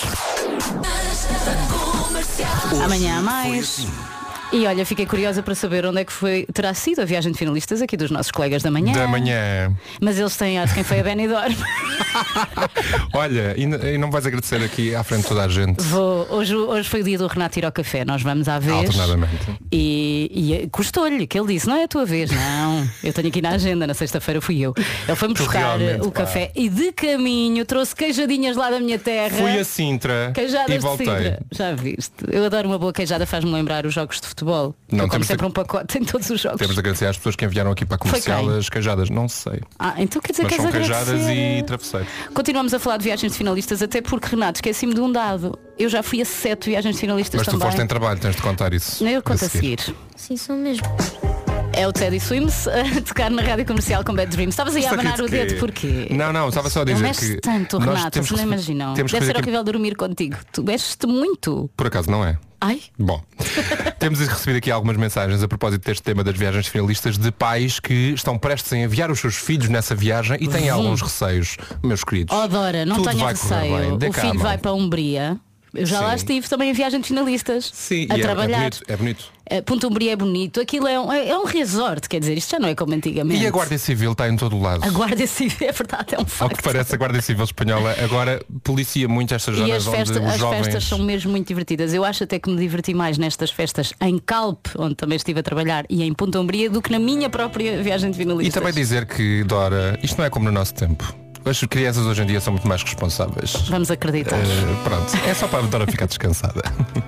S15: Amanhã há mais. E olha, fiquei curiosa para saber onde é que foi, terá sido a viagem de finalistas aqui dos nossos colegas da manhã.
S18: Da manhã.
S15: Mas eles têm a de quem foi a Benidorm.
S18: Olha, e, n- e não vais agradecer aqui à frente de toda a gente.
S15: Vou, hoje, hoje foi o dia do Renato ir ao café. Nós vamos à vez.
S18: Alternadamente.
S15: E, e custou-lhe, que ele disse, não é a tua vez, não. Eu tenho aqui na agenda, na sexta-feira fui eu. Ele foi-me
S18: Tu
S15: buscar
S18: realmente,
S15: o
S18: pá.
S15: café e de caminho trouxe queijadinhas lá da minha terra.
S18: Fui a Sintra
S15: Queijadas
S18: e
S15: de
S18: voltei.
S15: Sintra. Já viste? Eu adoro uma boa queijada, faz-me lembrar os jogos de futebol.
S18: Não,
S15: eu como
S18: temos de-
S15: sempre um pacote em todos os jogos.
S18: Temos de agradecer às pessoas que enviaram aqui para a
S15: Foi
S18: comercial
S15: quem?
S18: as queijadas. Não sei.
S15: Ah, então quer dizer
S18: Mas
S15: que
S18: são
S15: és
S18: queijadas
S15: agradecer.
S18: e travesseiros.
S15: Continuamos a falar de viagens de finalistas, até porque, Renato, esqueci-me de um dado. Eu já fui a sete viagens de finalistas
S18: Mas tu
S15: também.
S18: foste em trabalho, tens de contar isso.
S15: Eu conto a seguir.
S10: Sim, são mesmo.
S15: É o Teddy Swims a tocar na Rádio Comercial com Bad Dreams. Estavas aí a
S18: Isto aqui
S15: abanar
S18: de
S15: o
S18: quê?
S15: dedo porquê?
S18: Não, não, estava só a
S15: Ele
S18: dizer
S15: mexe
S18: que
S15: tanto,
S18: nós
S15: Renato,
S18: temos
S15: vocês não
S18: que-
S15: imaginam.
S18: temos que
S15: Deve
S18: fazer
S15: ser
S18: aqui-
S15: horrível dormir contigo. Tu mexes-te muito.
S18: Por acaso não é?
S15: Ai.
S18: Bom, temos recebido aqui algumas mensagens a propósito deste tema das viagens finalistas de pais que estão prestes a enviar os seus filhos nessa viagem e têm
S15: Vum.
S18: alguns receios, meus queridos.
S15: Oh, Dora, não
S18: Tudo
S15: tenha
S18: vai correr bem.
S15: receio.
S18: Dê
S15: O
S18: cá a
S15: filho
S18: mão.
S15: vai para a Umbria. Eu já lá
S18: Sim.
S15: estive também em viagem de finalistas.
S18: Sim,
S15: a
S18: e é-
S15: trabalhar.
S18: É, bonito, é bonito.
S15: Eh, Ponta Umbria é bonito. Aquilo é um, é é um resort, quer dizer, isto já não é como antigamente.
S18: E a Guarda Civil está em todo o lado.
S15: A Guarda Civil, é verdade, é um
S18: Ao
S15: facto.
S18: que parece, a Guarda Civil Espanhola agora policia muito estas
S15: E
S18: zonas
S15: as,
S18: onde
S15: festa-
S18: os
S15: as
S18: jovens...
S15: festas são mesmo muito divertidas. Eu acho até que me diverti mais nestas festas em Calpe, onde também estive a trabalhar, e em Ponta Umbria, do que na minha própria viagem de
S18: E
S15: finalistas.
S18: também dizer que, Dora, isto não é como no nosso tempo. As crianças hoje em dia são muito mais responsáveis.
S15: Vamos acreditar.
S18: Eh, pronto, é só para a Dora ficar descansada.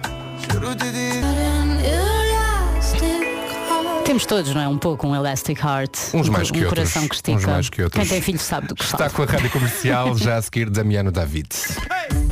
S15: Temos todos, não é? Um pouco um elastic heart.
S18: Uns
S15: um,
S18: mais
S15: um
S18: que outros.
S15: coração que estica.
S18: Uns mais que outros.
S15: Quem tem filho sabe do que
S18: Está
S15: fala.
S18: com a Rádio Comercial, já a seguir Damiano David.